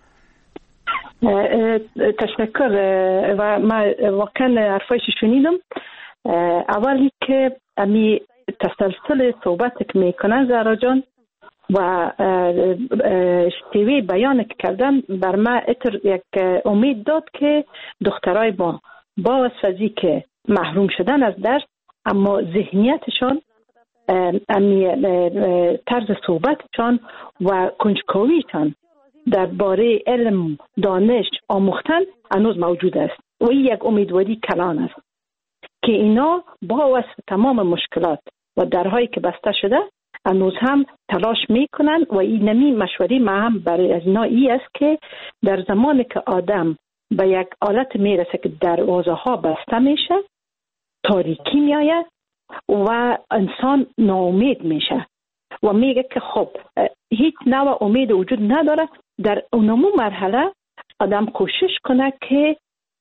تشکر و ما واقعا حرفایش شنیدم. اولی که امی تسلسل صحبت که میکنن زهرا جان و شیوه بیان که کردن بر ما اتر یک امید داد که دخترای ما با وسوزی که محروم شدن از درس، اما ذهنیتشان، امی طرز صحبتشان و کنجکاویشان درباره علم، دانش، آموختن هنوز موجود است و این یک امیدواری کلان است که اینا با وسط تمام مشکلات و درهایی که بسته شده هنوز هم تلاش میکنن و این نمی مشوری ما هم برای از اینا ای است که در زمانی که آدم به یک حالت میرسه که دروازه ها بسته میشه، تاریکی میآید و انسان ناامید میشه و میگه که خب هیچ نوع امید وجود نداره، در اونمو مرحله آدم کوشش کنه که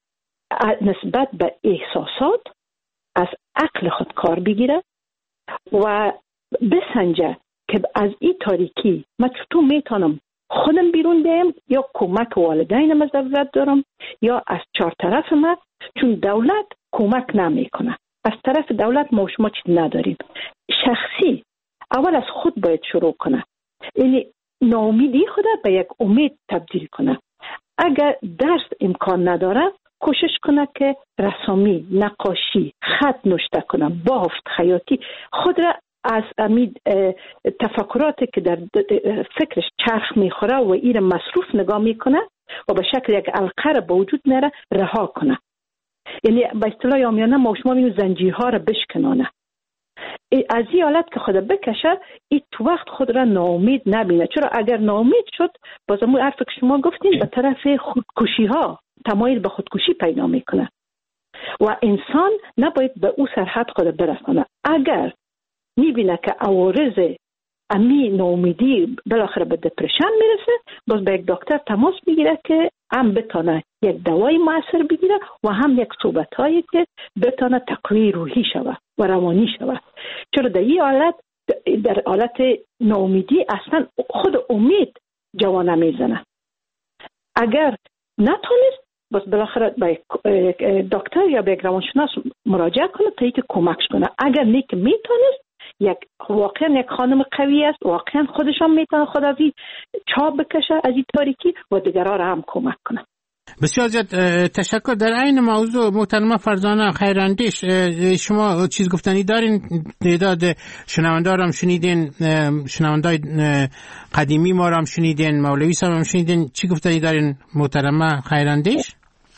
نسبت به احساسات از عقل خود کار بگیره و بسنجه که از این تاریکی من چطور میتونم خودم بیرون بیم یا کمک والدینم ضرورت دارم یا از چهار طرف من، چون دولت کمک نمیکنه. از طرف دولت ما شما چیز نداریم. شخصی اول از خود باید شروع کنه، یعنی ناامیدی خود به یک امید تبدیل کنه. اگر درس امکان نداره کوشش کنه که رسامی، نقاشی، خط نوشته کنه، بافت، خیاطی خود را از امید تفکراتی که در فکرش چرخ میخوره و این مصروف نگاه میکنه و به شکل یک علقه به وجود میاره رها کنه. یعنی به اصطلاح عامیانه ما شما میگیم زنجیرها را بشکنانه. از این حالت که خود بکشه این تو وقت خود را ناامید نبینه. چرا اگر ناامید شد باز همون حرف که شما گفتین به طرف خودکشی ها تمایل به خودکشی پیدا میکنه و انسان نباید به او سرحد خود برسانه. اگر میبینه که عوارض امی ناامیدی بالاخره به دپرشن میرسه، باز به یک دکتر تماس میگیره که هم بتونه یک دوای موثر بگیره و هم یک صحبت هایی که بتونه تقویه روحی شود و روانی شود. چرا در این حالت در حالت ناامیدی اصلا خود امید جوانه میزنه. اگر نتونست باز بالاخره به دکتر یا به یک روانشناس مراجعه کنه تا اینکه کمکش کنه. اگر نیک میتونست یک واقعا یک خانم قوی است، واقعا خودشان میتونه خود از این چاب بکشه از این تاریکی و دیگرها را هم کمک کنه. بسیار زیاد تشکر. در این موضوع محترمه فرزانه خیراندیش شما چیز گفتنی دارین؟ تعداد شنوندار هم شنیدین، شنوندای قدیمی ما هم شنیدین، مولوی صاحب هم شنیدین، چی گفتنی دارین محترمه خیراندیش؟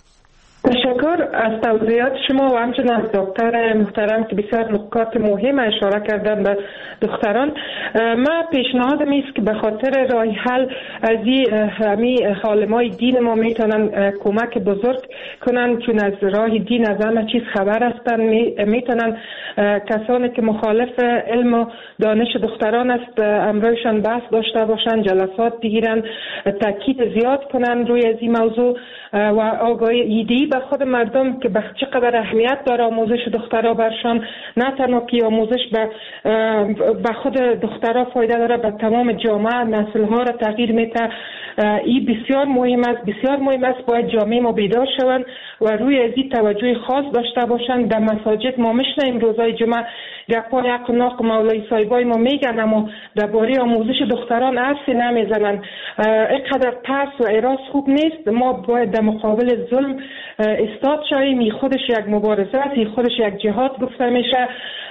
تشکر از توضیحات شما و همچنین از دکتر محترم که بسیار نکات مهم اشاره کردن به دختران. ما پیشنهادم است که به خاطر راه حل از این عالمای دین ما میتونن کمک بزرگ کنن، چون از راه دین از همه چیز خبر هستن. میتونن کسانی که مخالف علم و دانش دختران است امروزشان بحث داشته باشن، جلسات بگیرن، تاکید زیاد کنن روی از این موضوع و آگاهی ایدی به خود مردم که به چقدر اهمیت داره آموزش دخترها برشان. نه تنها که آموزش به به خود دخترها فایده داره، به تمام جامعه نسل‌ها را تغییر میده. این بسیار مهم است، بسیار مهم است. باید جامعه ما بیدار شوند و روی از این توجه خاص داشته باشند. در مساجد ما میشنیم روزای جمعه گپای حق و ناق مولوی صاحبای ما میگن، اما درباره آموزش دختران حرفی نمیزنن. اینقدر ترس و اراس خوب نیست. ما باید در مقابل ظلم استاد شویم. این خودش یک مبارزه است، این خودش یک جهاد گفته میشه.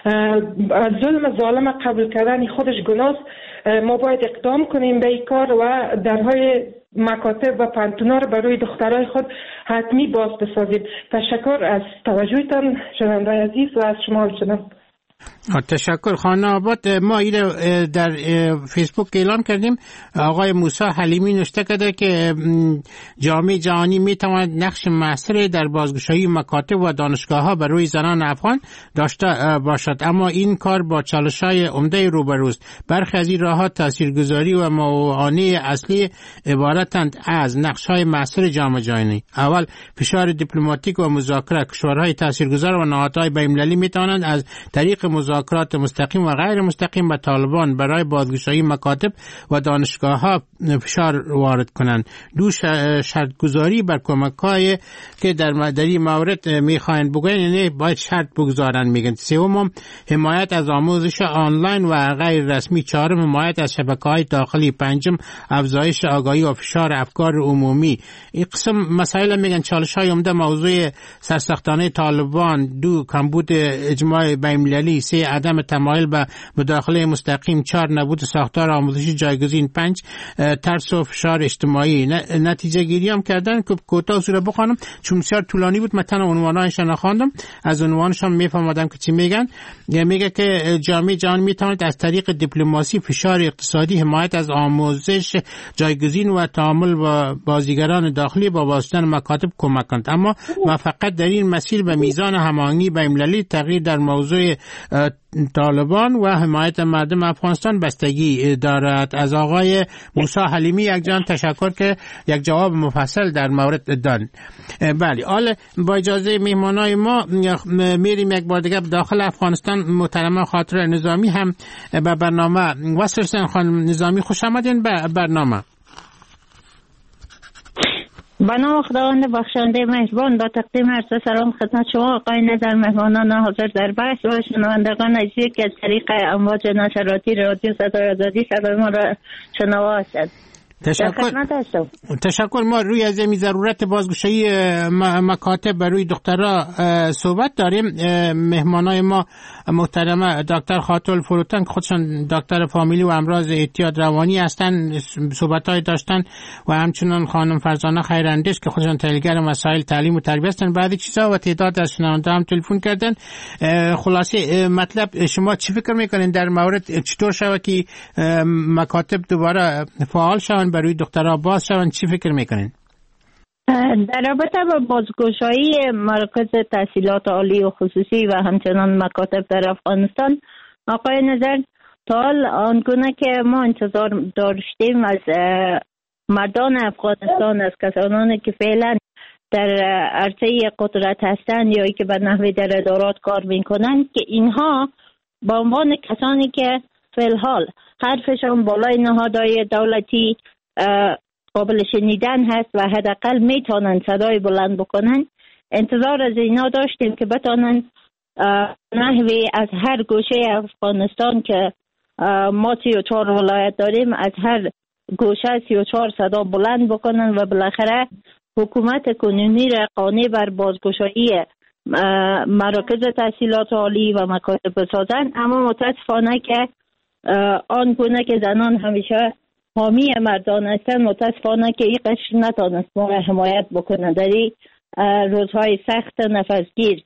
ظلم ظالم قبول کردن خودش گناه است. ما باید اقدام کنیم به این کار و درهای مکاتب و پانتونا رو برای دخترای خود حتمی باز بسازیم. تشکر از توجهتان شنوندگان عزیز و از شما همچنان. تشکر. خانه آباد ما این در فیسبوک اعلام کردیم. آقای موسی حلیمی نوشته کرده که جامعه جهانی میتواند نقش مؤثری در بازگشایی مکاتب و دانشگاه ها برای زنان افغان داشته باشد، اما این کار با چالش‌های عمده روبروست. برخی از این راه‌ها تاثیرگذاری و موانع اصلی عبارتند از نقش‌های مؤثر جامعه جهانی. اول، فشار دیپلماتیک و مذاکره. کشورهای تاثیرگذار و نهادهای بین‌المللی میتوانند از طریق مذاکرات مستقیم و غیر مستقیم به طالبان برای بازگشایی مکاتب و دانشگاه‌ها فشار وارد کنند. دو، شرطگذاری بر کمک‌های که در مداری مورد میخواهند بگویند، یعنی باید شرط بگذارند میگن. سوم، حمایت از آموزش آنلاین و غیر رسمی. چهارم، حمایت از شبکه‌های داخلی. پنجم، افزایش آگاهی و فشار افکار عمومی. این قسم مسائل میگن چالش‌های عمده موضوع سرسختانه طالبان. دو، کمبود اجماع بین‌المللی. سه، عدم تمایل به مداخله مستقیم. چهار، نبود ساختار آموزشی جایگزین. پنج، ترس و فشار اجتماعی. نتیجه گیری هم کردن که کوتاه سوره بخوانم چون بسیار طولانی بود، مثلا عنوانایش نخواندم، از عنوانش هم میفهمدم که چی میگن. میگه که جامعه جهانی میتواند از طریق دیپلماسی، فشار اقتصادی، حمایت از آموزش جایگزین و تعامل با بازیگران داخلی با واسطه مکاتب کمک کند، اما موفقیت در این مسیر به میزان هماهنگی بین‌المللی، تغییر در موضوع طالبان و حمایت مردم افغانستان بستگی دارد. از آقای موسی حلیمی یک جان تشکر که یک جواب مفصل در مورد دادن. بله، حالا با اجازه مهمانای ما میریم یک بار دیگه داخل افغانستان. محترمه خاطر نظامی هم به برنامه وصل شدن. خانم نظامی خوش آمدین به برنامه. به نام خداوند بخشنده مهربان، با تقدیم عرض سلام خدمت شما آقای نظر، مهمانان حاضر در بحث و شنوندگان عزیزی که از طریق امواج نشراتی رادیو صدای آزادی صدای ما را شنوا هستند. تشکر. تشکر. ما روی از این ضرورت بازگشایی مکاتب برای دخترها صحبت داریم. مهمانای ما محترم دکتر خاطر فروتن که خودشان دکتر فامیلی و امراض اعتیاد روانی هستند صحبت‌های داشتن و همچنین خانم فرزانه خیراندیش که خودشان تحلیلگر مسائل تعلیم و تربیت هستند. بعد چیزا و تعداد از شنونده هم تلفن کردن. خلاصه مطلب شما چی فکر میکنین در مورد چطور شود که مکاتب دوباره فعال شوند برای دخترها باز شوند؟ چی فکر میکنین؟ در رابطه با بازگشایی مرکز تحصیلات عالی و خصوصی و همچنان مکاتب در افغانستان، آقای نظر، تا حال آنگونه که ما انتظار داشتیم از مردان افغانستان، از کسانی که فعلا در عرصه قدرت هستند یا که به نحوی در ادارات کار میکنند، که اینها با عنوان کسانی که فعال حرفشان بالای نهادهای دولتی قابل شنیدن هست و حداقل میتونن صدای بلند بکنن، انتظار از اینا داشتیم که بتونن نحوی از هر گوشه افغانستان که ما سی و چهار ولایت داریم، از هر گوشه سی و چهار صدا بلند بکنن و بالاخره حکومت کنونی را قانع بر بازگشایی مراکز تحصیلات عالی و مکاتب بسازن. اما متاسفانه که آن گونه که زنان همیشه حامی مردان هستند، متاسفانه که این قشر نتانست ما را حمایت بکنه در این روزهای سخت نفسگیر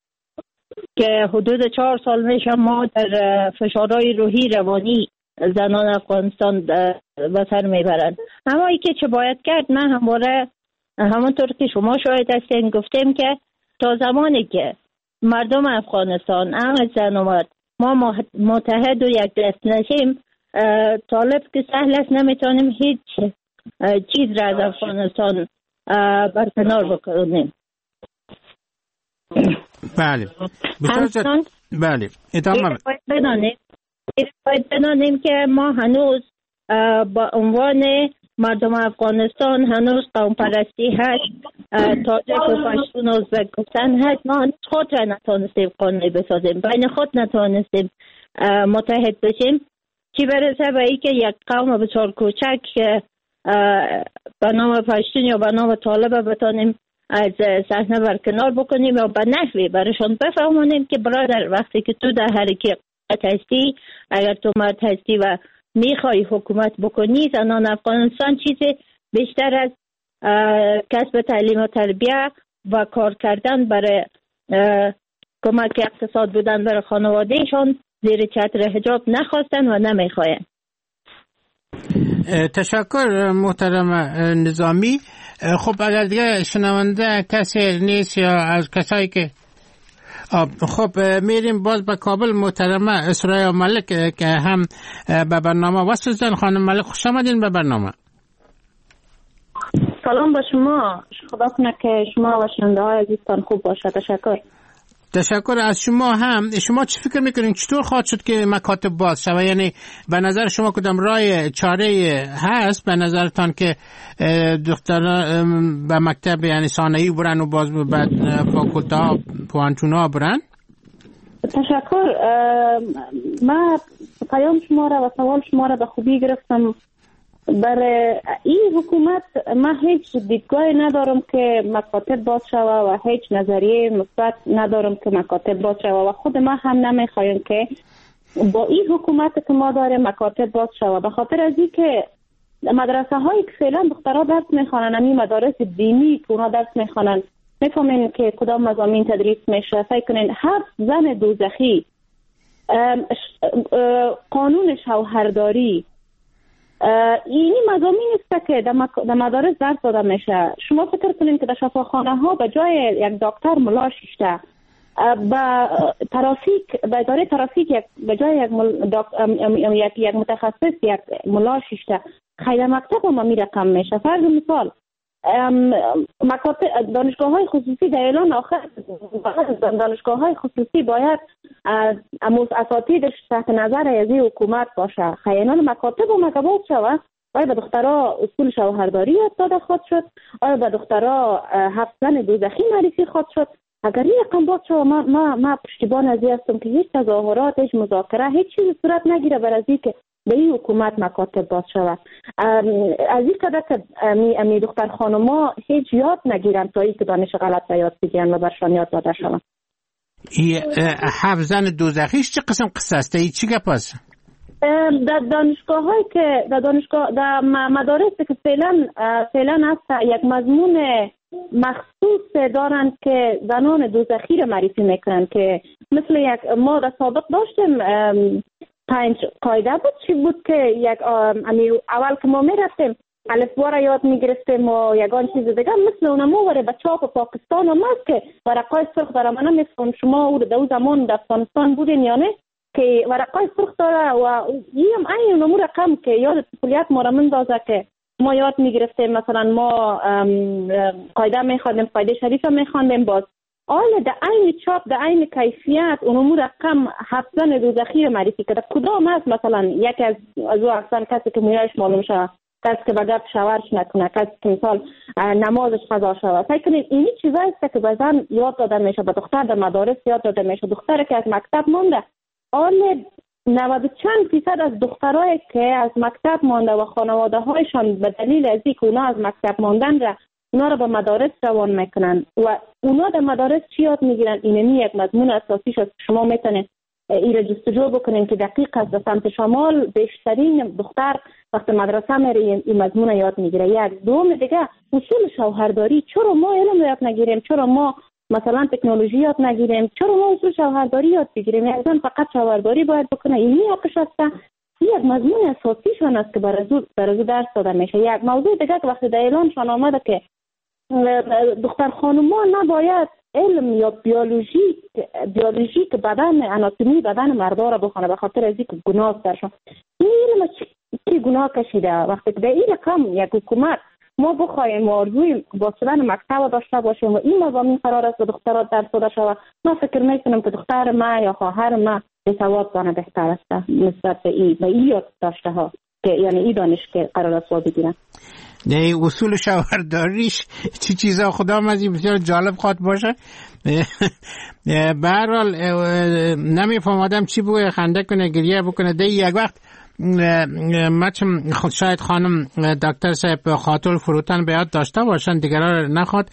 که حدود چهار سال میشه ما در فشارهای روحی روانی زنان افغانستان به سر میبرند. اما ای که چه باید کرد، من همواره همونطور که شما شاهد هستین گفتیم که تا زمانی که مردم افغانستان هم از زن و مرد ما متحد و یک دست نشیم، طالب که سهل است نمیتونیم هیچ چیز را از افغانستان برکنار بکنیم. بله همچنان بله ادامه باید بدانیم باید بدانیم که ما هنوز با عنوان مردم افغانستان هنوز قوم پرستی هست، تاجک و پشتون و ازبک گفتن هست. ما خود را نتونستیم قانونی بسازیم، بین خود نتونستیم متحد بشیم، چی برسه به ای که یک قوم بسیار کوچک به نام پشتون یا به نام طالب بتانیم از صحنه برکنار بکنیم یا به نحوی برشان بفهمونیم که برادر، وقتی که تو در حرکت هستی، اگر تو مرد هستی و میخوای حکومت بکنی، زنان افغانستان چیزی بیشتر از کسب تعلیم و تربیه و کار کردن برای کمک اقتصاد بودن برای خانوادهشان زیر چتر حجاب نخواستن و نمیخواین. تشکر محترم نظامی. خب اگر دیگه شنونده کسی نیست یا از کسایی که خب میریم باز به کابل. محترم اسرای ملک که هم به برنامه وصل شدن. خانم ملک خوش آمدین به برنامه. سلام با شما، خدا کنه که شما و شنونده های عزیزتان خوب باشه. تشکر. تشکر از شما هم. شما چی فکر میکنین چطور خواهد شد که مکاتب باز شود؟ یعنی به نظر شما کدام راه چاره هست به نظرتان که دختران به مکتب یعنی ثانوی برن و باز بعد فاکولته ها پوانتون ها برن؟ تشکر. من پیام شما را و سوال شما را به خوبی گرفتم. برای این حکومت من هیچ دیدگاهی ندارم که مکاتب باز شود و هیچ نظریه مثبت ندارم که مکاتب باز شود و خود ما هم نمیخوایم که با این حکومت که ما داریم مکاتب باز شود، به خاطر از این که مدرسه هایی که فعلا دخترها درس میخوانن، همین مدارس دینی که اونا درس میخوانن، میفهمین که کدام مضامین تدریس میشه. فکر کنین هفت زن دوزخی، قانون شوهرداری، اینی مضامین است که در مدارس درس داده میشه. شما فکر کنین که در شفاخانه ها به جای یک دکتر ملا شیشته، با ترافیک به اداره ترافیک یک به جای یک مل... داک... یک یک متخصص یک ملا شیشته، خیلی مکتب هم می رقم میشه. فرض مثال مکاتب دانشگاه های خصوصی در اعلان آخر دانشگاه های خصوصی باید اساتیدش تحت نظر از حکومت باشه. خیانان مکاتب و مکبات شود. آیا به دخترها اصول شوهرداری یاد داده خود شد؟ آیا به دخترها هفت زن دوزخی معرفی خود شد؟ اگر این رقم باز شد، ما ما ما پشتیبان ازی هستم که هیچ تظاهرات، هیچ مذاکره، هیچ چیزی صورت نگیره بر از این که به این حکومت مکاتب باز شود. از این قدر که امی, امی دختر خانوما هیچ یاد نگیرن تا ای که دانش غلط یاد بگیرن و برشان یاد داده شود. این هفت زن دوزخیش چه قسم قصه است؟ این چی گپ است؟ در دانشگاه هایی که در دانشگاه در مدارسی که فعلا فعلا هست یک مضمون مخصوص دارند که زنان دوزخی را معرفی میکنن، که مثل یک ما در سابق داشتیم پنج قاعده بود. چی بود که یک اول که ما میرفتیم الفبا را یاد میگرفتیم و یگان چیز دیگه مثل اونمو وره به چاپ پاکستان هم هست که ورقای سرخ داره. من نمیفهم شما او در زمان در افغانستان بودین یا نه که ورقای سرخ داره و این این اونمو رقم که یاد طفولیت ما را مندازه که ما یاد میگرفتیم. مثلا ما قاعده میخواندیم، قاعده شریف میخواندیم، باز آله در عین چاپ در عین کیفیت اونمو رقم هفت زن دوزخی معرفی کرده. کدام هست؟ مثلا یکی از از او احسان کسی که مویایش معلوم شده، کسی که بگرد شورش نکنه، کسی که مثال نمازش قضا شده. فکر کنید اینی چیزایی است که به زن یاد داده میشه، به دختر در مدارس یاد داده میشه. دختر که از مکتب مانده، آله نود چند فیصد از دخترایی که از مکتب مانده و خانواده هایشان به دلیل از اینکه اونا از مکتب ماندن را اونا را به مدارس روان میکنن و اونا در مدارس چی یاد میگیرن؟ اینمی یک مضمون اساسیش است. شما میتونید این را جستجو بکنین که دقیق است. در سمت شمال بیشترین دختر وقت مدرسه میره این مضمون یاد میگیره. یک دوم دیگه اصول شوهرداری. چرا ما علم یاد نگیریم؟ چرا ما مثلا تکنولوژی یاد نگیریم؟ چرا ما اصول شوهرداری یاد بگیریم؟ یک زن فقط شوهرداری باید بکنه، اینی حقش است. یک مضمون اساسیشان است که برای درس داده میشه. یک موضوع دیگه که وقتی در اعلانشان آمده که دختر خانوما نباید علم یا بیولوژی بیولوژی که بدن آناتومی بدن مردا را بخونه به خاطر از اینکه گناه درشون. این علم چی گناه کشیده؟ وقتی که در این رقم یک حکومت ما بخوایم آرزوی با شدن مکتب داشته باشیم و این مضامین قرار است به دخترات درس داده شود، من فکر میکنم که دختر ما یا خواهر ما به سواد دانه بهتر است نسبت به این به این یاد داشته ها که یعنی این دانش که قرار است یاد بگیرن. نه اصول شوهرداریش چی چیزا خدا مزی بسیار جالب خواد باشه. به هر حال نمیفهم آدم چی بوی خنده کنه گریه بکنه. ده یک وقت مچم خود شاید خانم دکتر صاحب خاطر فروتن به یاد داشته باشن، دیگران نخواد.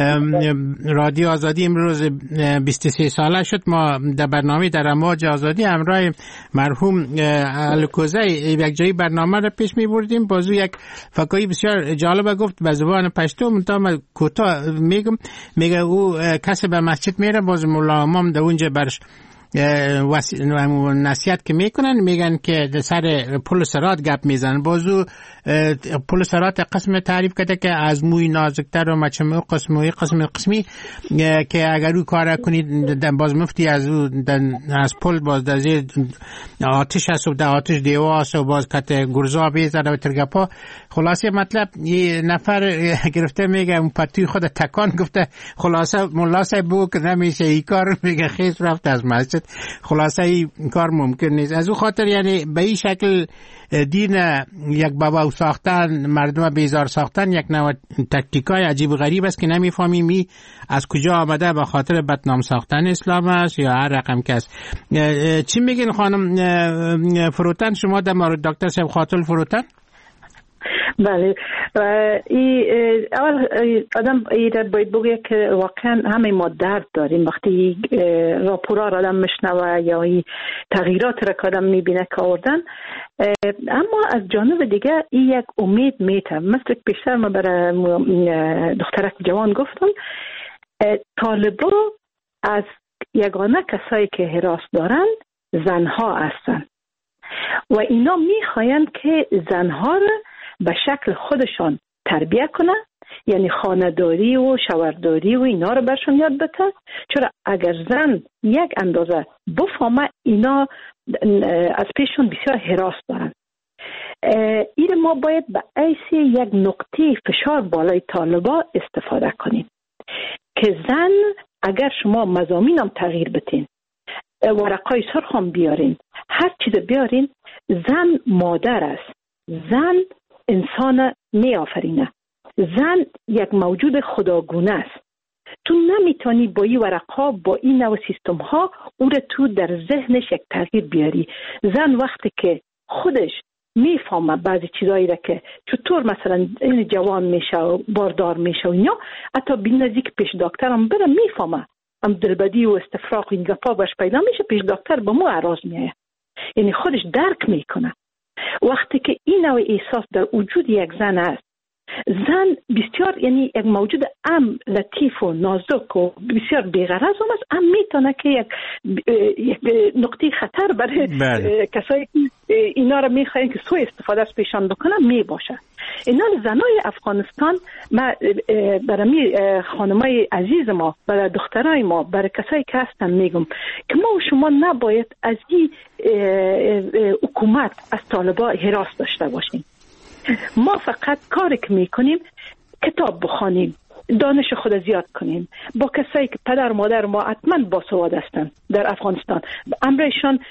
رادیو آزادی امروز بیست و سه ساله شد. ما در برنامه در امواج آزادی همراه مرحوم الکوزی یک جایی برنامه را پیش می بردیم. بازو یک فکایی بسیار جالب گفت به زبان پشتو، منتها کوتاه میگم. میگه او کسی به مسجد میره، باز مولا امام در اونجا برش نصیحت که میکنن میگن که سر پل سرات گپ میزنن. بازو پل سرات قسم تعریف کرده که از موی نازکتر و مچمه قسمی قسمی قسمی که اگر او کار کنید باز مفتی از او از پل باز در آتش هست و در آتش دیوه هست و باز کت گرزا بیزده و ترگپا. خلاصه مطلب یه نفر گرفته میگه اون پتوی خود تکان گفته خلاصه ملاسه بو که نمیشه ای کار میگه خیز رفت از مسجد. خلاصه این کار ممکن نیست. از او خاطر یعنی به این شکل دین یک بابا ساختن مردم بیزار ساختن یک نوع تکتیکای عجیب و غریب است که نمیفهمیم می از کجا آمده. به خاطر بدنام ساختن اسلام است یا هر رقم که است. چی میگین خانم فروتن شما در مورد دکتر صاحب خاتل فروتن؟ بله ای اول آدم ایره باید بگه که واقعا همه ما درد داریم وقتی راپورا را آدم مشنوه یا ای تغییرات را که آدم میبینه که آوردن. اما از جانب دیگه این یک امید میته. مثل پیشتر ما برای دخترک جوان گفتم طالبا از یگانه کسایی که حراس دارن زنها هستن و اینا میخواین که زنها را به شکل خودشان تربیه کنه، یعنی خانه‌داری و شوهرداری و اینا رو برشون یاد بده. چرا اگر زن یک اندازه بفهمه اینا از پیشون بسیار حراس دارن. این ما باید به ایسی یک نقطه فشار بالای طالبا استفاده کنیم که زن اگر شما مضامین هم تغییر بتین، ورقای سرخ هم بیارین، هر چیز بیارین، زن مادر است، زن انسان می آفرینه، زن یک موجود خداگونه است. تو نمیتونی با این ورقا با این نوع سیستم ها او رو تو در ذهنش یک تغییر بیاری. زن وقتی که خودش میفهمه بعضی چیزایی را که چطور مثلا این جوان میشه و باردار میشه و اینا، حتی بی نزدیک پیش دکتر هم بره میفهمه هم دلبدی و استفراغ این گپا باش پیدا میشه، پیش دکتر با مو عراض میایه، یعنی خودش درک میکنه. وقتی که این نوع احساس در وجود یک زن است، زن بسیار یعنی یک موجود ام لطیف و نازک و بسیار بی‌غرض است، ام میتونه که یک, یک نقطه خطر برای کسایی که اینا رو میخواین که سوء استفاده از پیشان بکنن می باشه. اینا زنای افغانستان، ما برای خانمای عزیز ما، برای دخترای ما، برای کسایی که هستن میگم که ما و شما نباید از این حکومت از طالبا حراس داشته باشیم. ما فقط کاری که میکنیم کتاب بخوانیم، دانش خود زیاد کنیم، با کسایی که پدر مادر ما حتما باسواد هستن در افغانستان، امرشان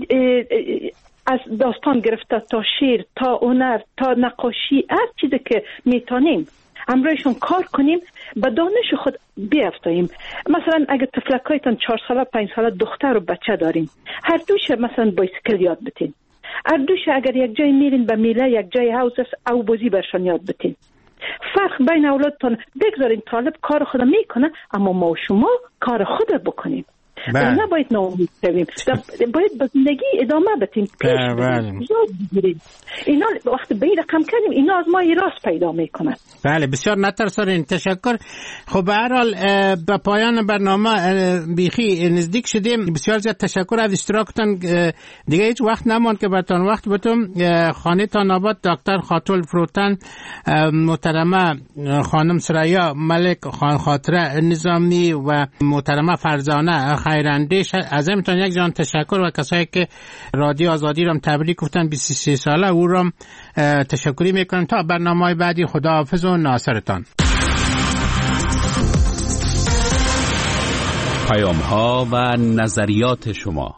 از داستان گرفته تا شعر تا هنر تا نقاشی، هر چیزی که میتونیم امرایشون کار کنیم، به دانش خود بیافتاییم. مثلا اگر طفلکایتان چهار ساله پنج ساله دختر و بچه دارین، هر دوش مثلا بایسکل یاد بتین، هر دوش اگر یک جای میرین به میله یک جای حوض است او بازی برشان یاد بتین. فرق بین اولادتان بگذارین، طالب کار خود میکنه اما ما و شما کار خود بکنیم. نباید ناامید شویم، باید به زندگی ادامه بدیم، پیش بریم، یاد بگیریم. اینا وقتی به این رقم کردیم اینا از ما راست پیدا میکنن. بله بسیار نترسارین، تشکر. خب به هر حال به پایان برنامه بیخی نزدیک شدیم. بسیار زیاد تشکر از اشتراکتان. دیگه هیچ وقت نماند که براتون وقت بتم. خانه تان آباد دکتر خاتل فروتن، محترمه خانم سریا ملک خان خاطره نظامی و محترمه فرزانه خیراندیش، از همتون یک جان تشکر و کسایی که رادیو آزادی رو تبریک گفتن بیست و سه ساله او رو تشکری میکنم. تا برنامه بعدی خداحافظ و ناصرتان. پیام ها و نظریات شما.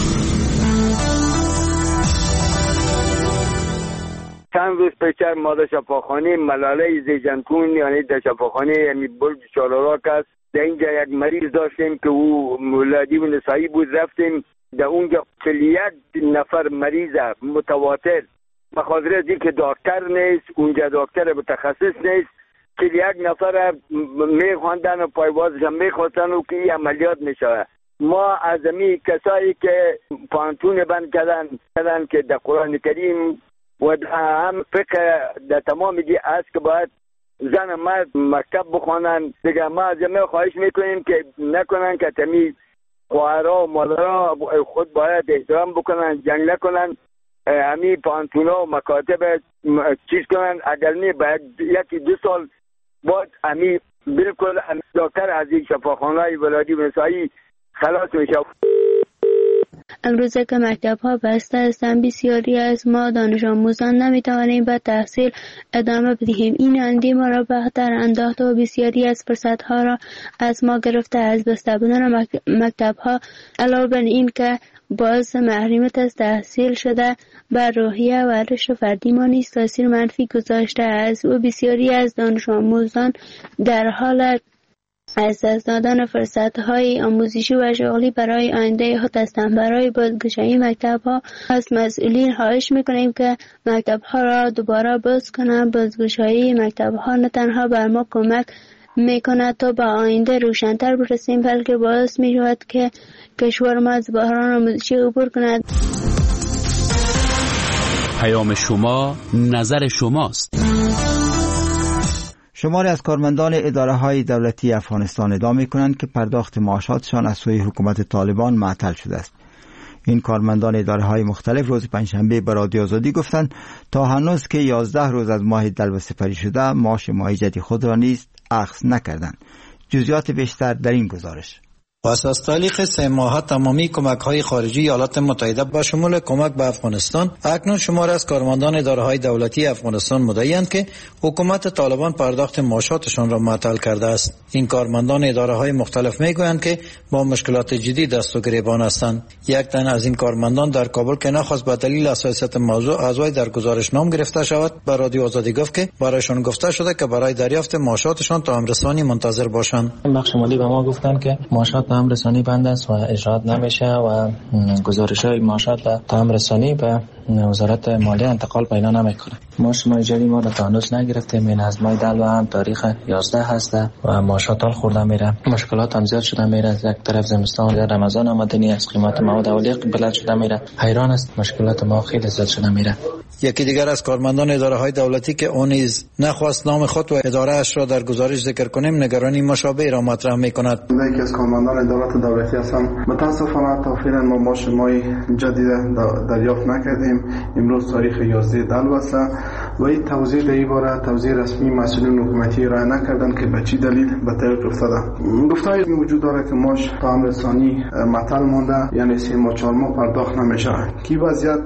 چند روز پیشتر ما در شفاخانه ملاله زیجنکون یعنی در شفاخانه یعنی برج چالوراک است، در اینجا یک مریض داشتیم که او مولادی و نسایی بود. رفتیم در اونجا چهل و یک نفر مریض متواتر، بخاطر از اینکه دکتر نیست اونجا، دکتر متخصص نیست، چهل و یک نفر میخواندن و پایوازش هم میخواستن و که این عملیات میشه. ما از امی کسایی که پانتون بند کردن کردن که در قرآن کریم و هم فقه در تمام دی است که باید زن مرد مکتب بخوانن. دیگه ما از همه خواهش میکنیم که نکنن که تمی خواهرها و مادرها خود باید احترام بکنن، جنگ نکنن، همین پانتونا و مکاتب چیز کنن. اگر نه باید یکی دو سال بعد همین بالکل دکتر از این شفاخانه ولادی نسایی خلاص میشه. امروزه که مکتب ها بسته هستند، بسیاری از ما دانش آموزان نمیتوانیم به تحصیل ادامه بدهیم. این اندی ما را بهتر انداخته و بسیاری از فرصت ها را از ما گرفته. از بسته بودن مکتب ها علاوه بر این که باعث محرومیت از تحصیل شده، بر روحیه و رشد فردی ما نیز تاثیر منفی گذاشته است و بسیاری از دانش آموزان در حال از دست دادن فرصت‌های آموزشی و شغلی برای آینده خود هستند. برای بازگشایی مکتب‌ها از مسئولین خواهش می‌کنیم که مکتب‌ها را دوباره باز کنند. بازگشایی مکتب‌ها نه تنها بر ما کمک می‌کند تا به آینده روشن‌تر برسیم، بلکه باعث می‌شود که کشور ما از بحران آموزشی عبور کند. پیام شما، نظر شماست. شماری از کارمندان اداره‌های دولتی افغانستان ادعا می‌کنند که پرداخت معاشاتشان از سوی حکومت طالبان معطل شده است. این کارمندان اداره‌های مختلف روز پنجشنبه به رادیو آزادی گفتند تا هنوز که یازده روز از ماه دلو سپری شده معاش ماه جدی خود را نیز اخذ نکردند. جزئیات بیشتر در این گزارش. پس از تعلیق سه ماه تمامی کمک‌های خارجی ایالات متحده با شمول کمک به افغانستان، اکنون شمار از کارمندان اداره‌های دولتی افغانستان مدعی‌اند که حکومت طالبان پرداخت معاشاتشان را معطل کرده است. این کارمندان اداره‌های مختلف می‌گویند که با مشکلات جدی دست و گریبان هستند. یک تن از این کارمندان در کابل که نخواست به دلیل حساسیت موضوع از وی در گزارش نام گرفته شود، به رادیو آزادی گفت که برایشان گفته شده که برای دریافت معاشاتشان تا امرسانی منتظر باشند. بخش مالی به ما گفتند که معاشات تام رسانی بند است و اجرات نمیشه و گزارش های معاشات به تام رسانی به وزارت مالیه انتقال پیدا نمیکنه. معاش ماه جدی ما را تا هنوز نگرفتیم. این از ماه دلو هم تاریخ یازده هسته و معاشات حال خورده میره. مشکلات هم زیاد شده میره. از یک طرف زمستان در رمضان آمدنی از قیمت مواد اولیه بلند شده میره. حیران است، مشکلات ما خیلی زیاد شده میره. یکی دیگر از کارمندان اداره‌های دولتی که اون نیز نخواست نام خود و اداره اش را در گزارش ذکر کنیم، نگرانی مشابه را مطرح می‌کند. یکی از کارمندان ادارات دولتی هستم. متاسفانه تا فعلا ما معاش ماه جدید دریافت نکردیم. امروز تاریخ یازده دلو است و این توضیح در این باره توضیح رسمی مسئولین حکومتی ارائه نکردند که به چه دلیل به تعویق افتاده. گفته‌ای وجود داره که معاش تا امرسانی معطل مانده، یعنی سه ماه چهار ماه پرداخت نمیشه. کی وضعیت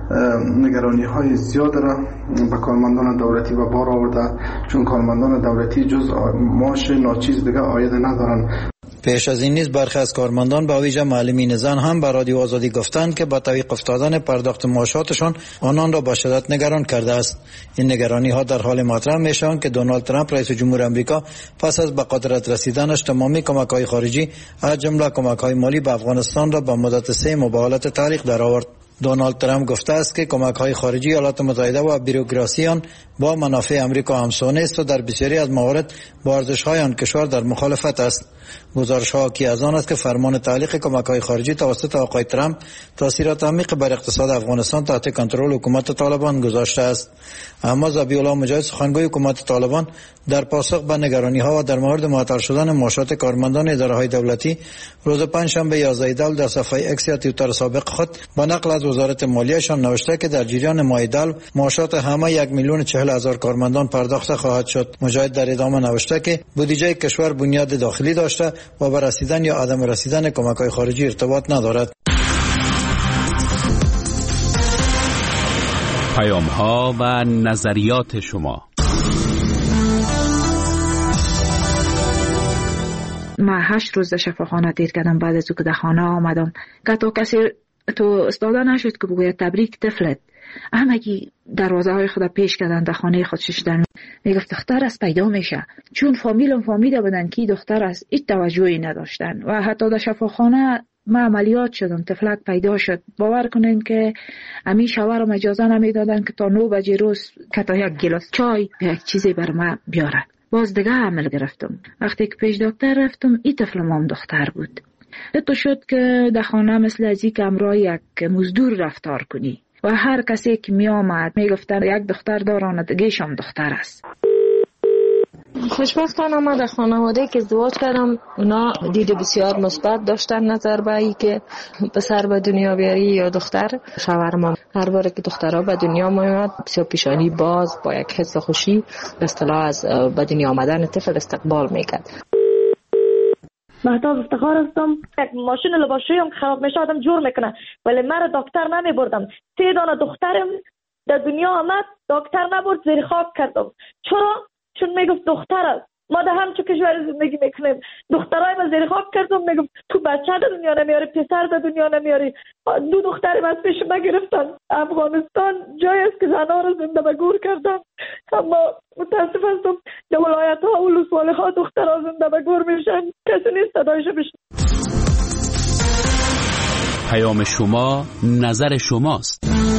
نگرانی های زیاد را به کارمندان دولتی و بار آورده، چون کارمندان دولتی جز معاش ناچیز دیگه عاید ندارن. پیش از این نیز برخی از کارمندان به ویژه معلمین زن هم به رادیو آزادی گفتند که با تعویق افتادن پرداخت معاشاتشان آنان را به شدت نگران کرده است. این نگرانی ها در حال مطرح میشوند که دونالد ترامپ رئیس جمهور آمریکا پس از به قدرت رسیدنش تمامی کمک‌های خارجی از جمله کمک‌های مالی به افغانستان را به مدت سه ماه به حالت تعلیق درآورد. دونالد ترامپ گفته است که کمک‌های خارجی ایالات متحده و بیروکراسی آن با منافع امریکا همسان است و در بسیاری از موارد با ارزش‌های آن کشور در مخالفت است. گزارش‌ها حاکی از آن است که فرمان تعلیق کمک‌های خارجی توسط آقای ترامپ تاثیرات عمیق بر اقتصاد افغانستان تحت کنترل حکومت طالبان گذاشته است. اما ذبیح الله مجاهد، سخنگوی حکومت طالبان، در پاسخ به نگرانی‌ها و در مورد معطل شدن معاشات کارمندان اداره‌های دولتی روز پنجشنبه یازده دلو در صفحه اکس یا توییتر سابق خود با نقل از وزارت مالیه‌شان نوشته که در جریان ماه دلو معاشات همه یک میلیون چهل هزار کارمندان پرداخت خواهد شد. مجاهد در ادامه نوشته که بودجه کشور بنیاد داخلی داشته و به رسیدن یا عدم رسیدن کمک‌های خارجی ارتباط ندارد. پیام‌ها و نظریات شما. من هشت روز در شفاخانه دیر کردم. بعد از که در خانه آمدم که تا کسی تو استاده نشد که بگوید تبریک طفلت. همگی دروازه های خود پیش کردن در خانه خود ششدن. میگفت دختر است پیدا میشه، چون فامیلم فامیده بودن که دختر است، هیچ توجهی نداشتن و حتی در شفاخانه ما عملیات شدم، طفلک پیدا شد. باور کنین که امی شوهرم اجازه نمیدادن که تا نو بجه روز که تا یک گلاس چای یک چیزی بر ما بیاره. باز دیگه عمل گرفتم. وقتی که پیش دکتر رفتم، این طفلم هم دختر بود. تو شد که در خانه مثل از یک امرای یک مزدور رفتار کنی و هر کسی که می آمد می گفتن یک دختر دارن، دیگه‌ش هم دختر است. خوشبختانه من در خانواده که ازدواج کردم اونا دید بسیار مثبت داشتن نظر به ای که پسر به دنیا بیاری یا دختر. شوهرم هر بار که دخترها به دنیا میاد بسیار پیشانی باز با یک حس خوشی به اصطلاح از به دنیا آمدن طفل استقبال میکرد. مهتاب افتخار هستم. یک ماشین لباسشویی هم خراب میشه آدم جور میکنه ولی من دکتر نمی بردم. سه دانه دخترم در دنیا آمد دکتر نبرد زیر خاک کردم. چرا؟ چون میگفت دختر است. ما در همچون کشور زندگی میکنیم. دخترای ما زیر خاک کردم میگم تو بچه در دنیا نمیاری پسر در دنیا نمیاری. دو دخترم از پیش ما گرفتن. افغانستان جایی است که زنها رو زنده به گور کردن اما متاسف هستم در ولایت ها و ولسوالی ها دخترها زنده به گور میشن. کسی نیست صدایش بشن. پیام شما نظر شماست.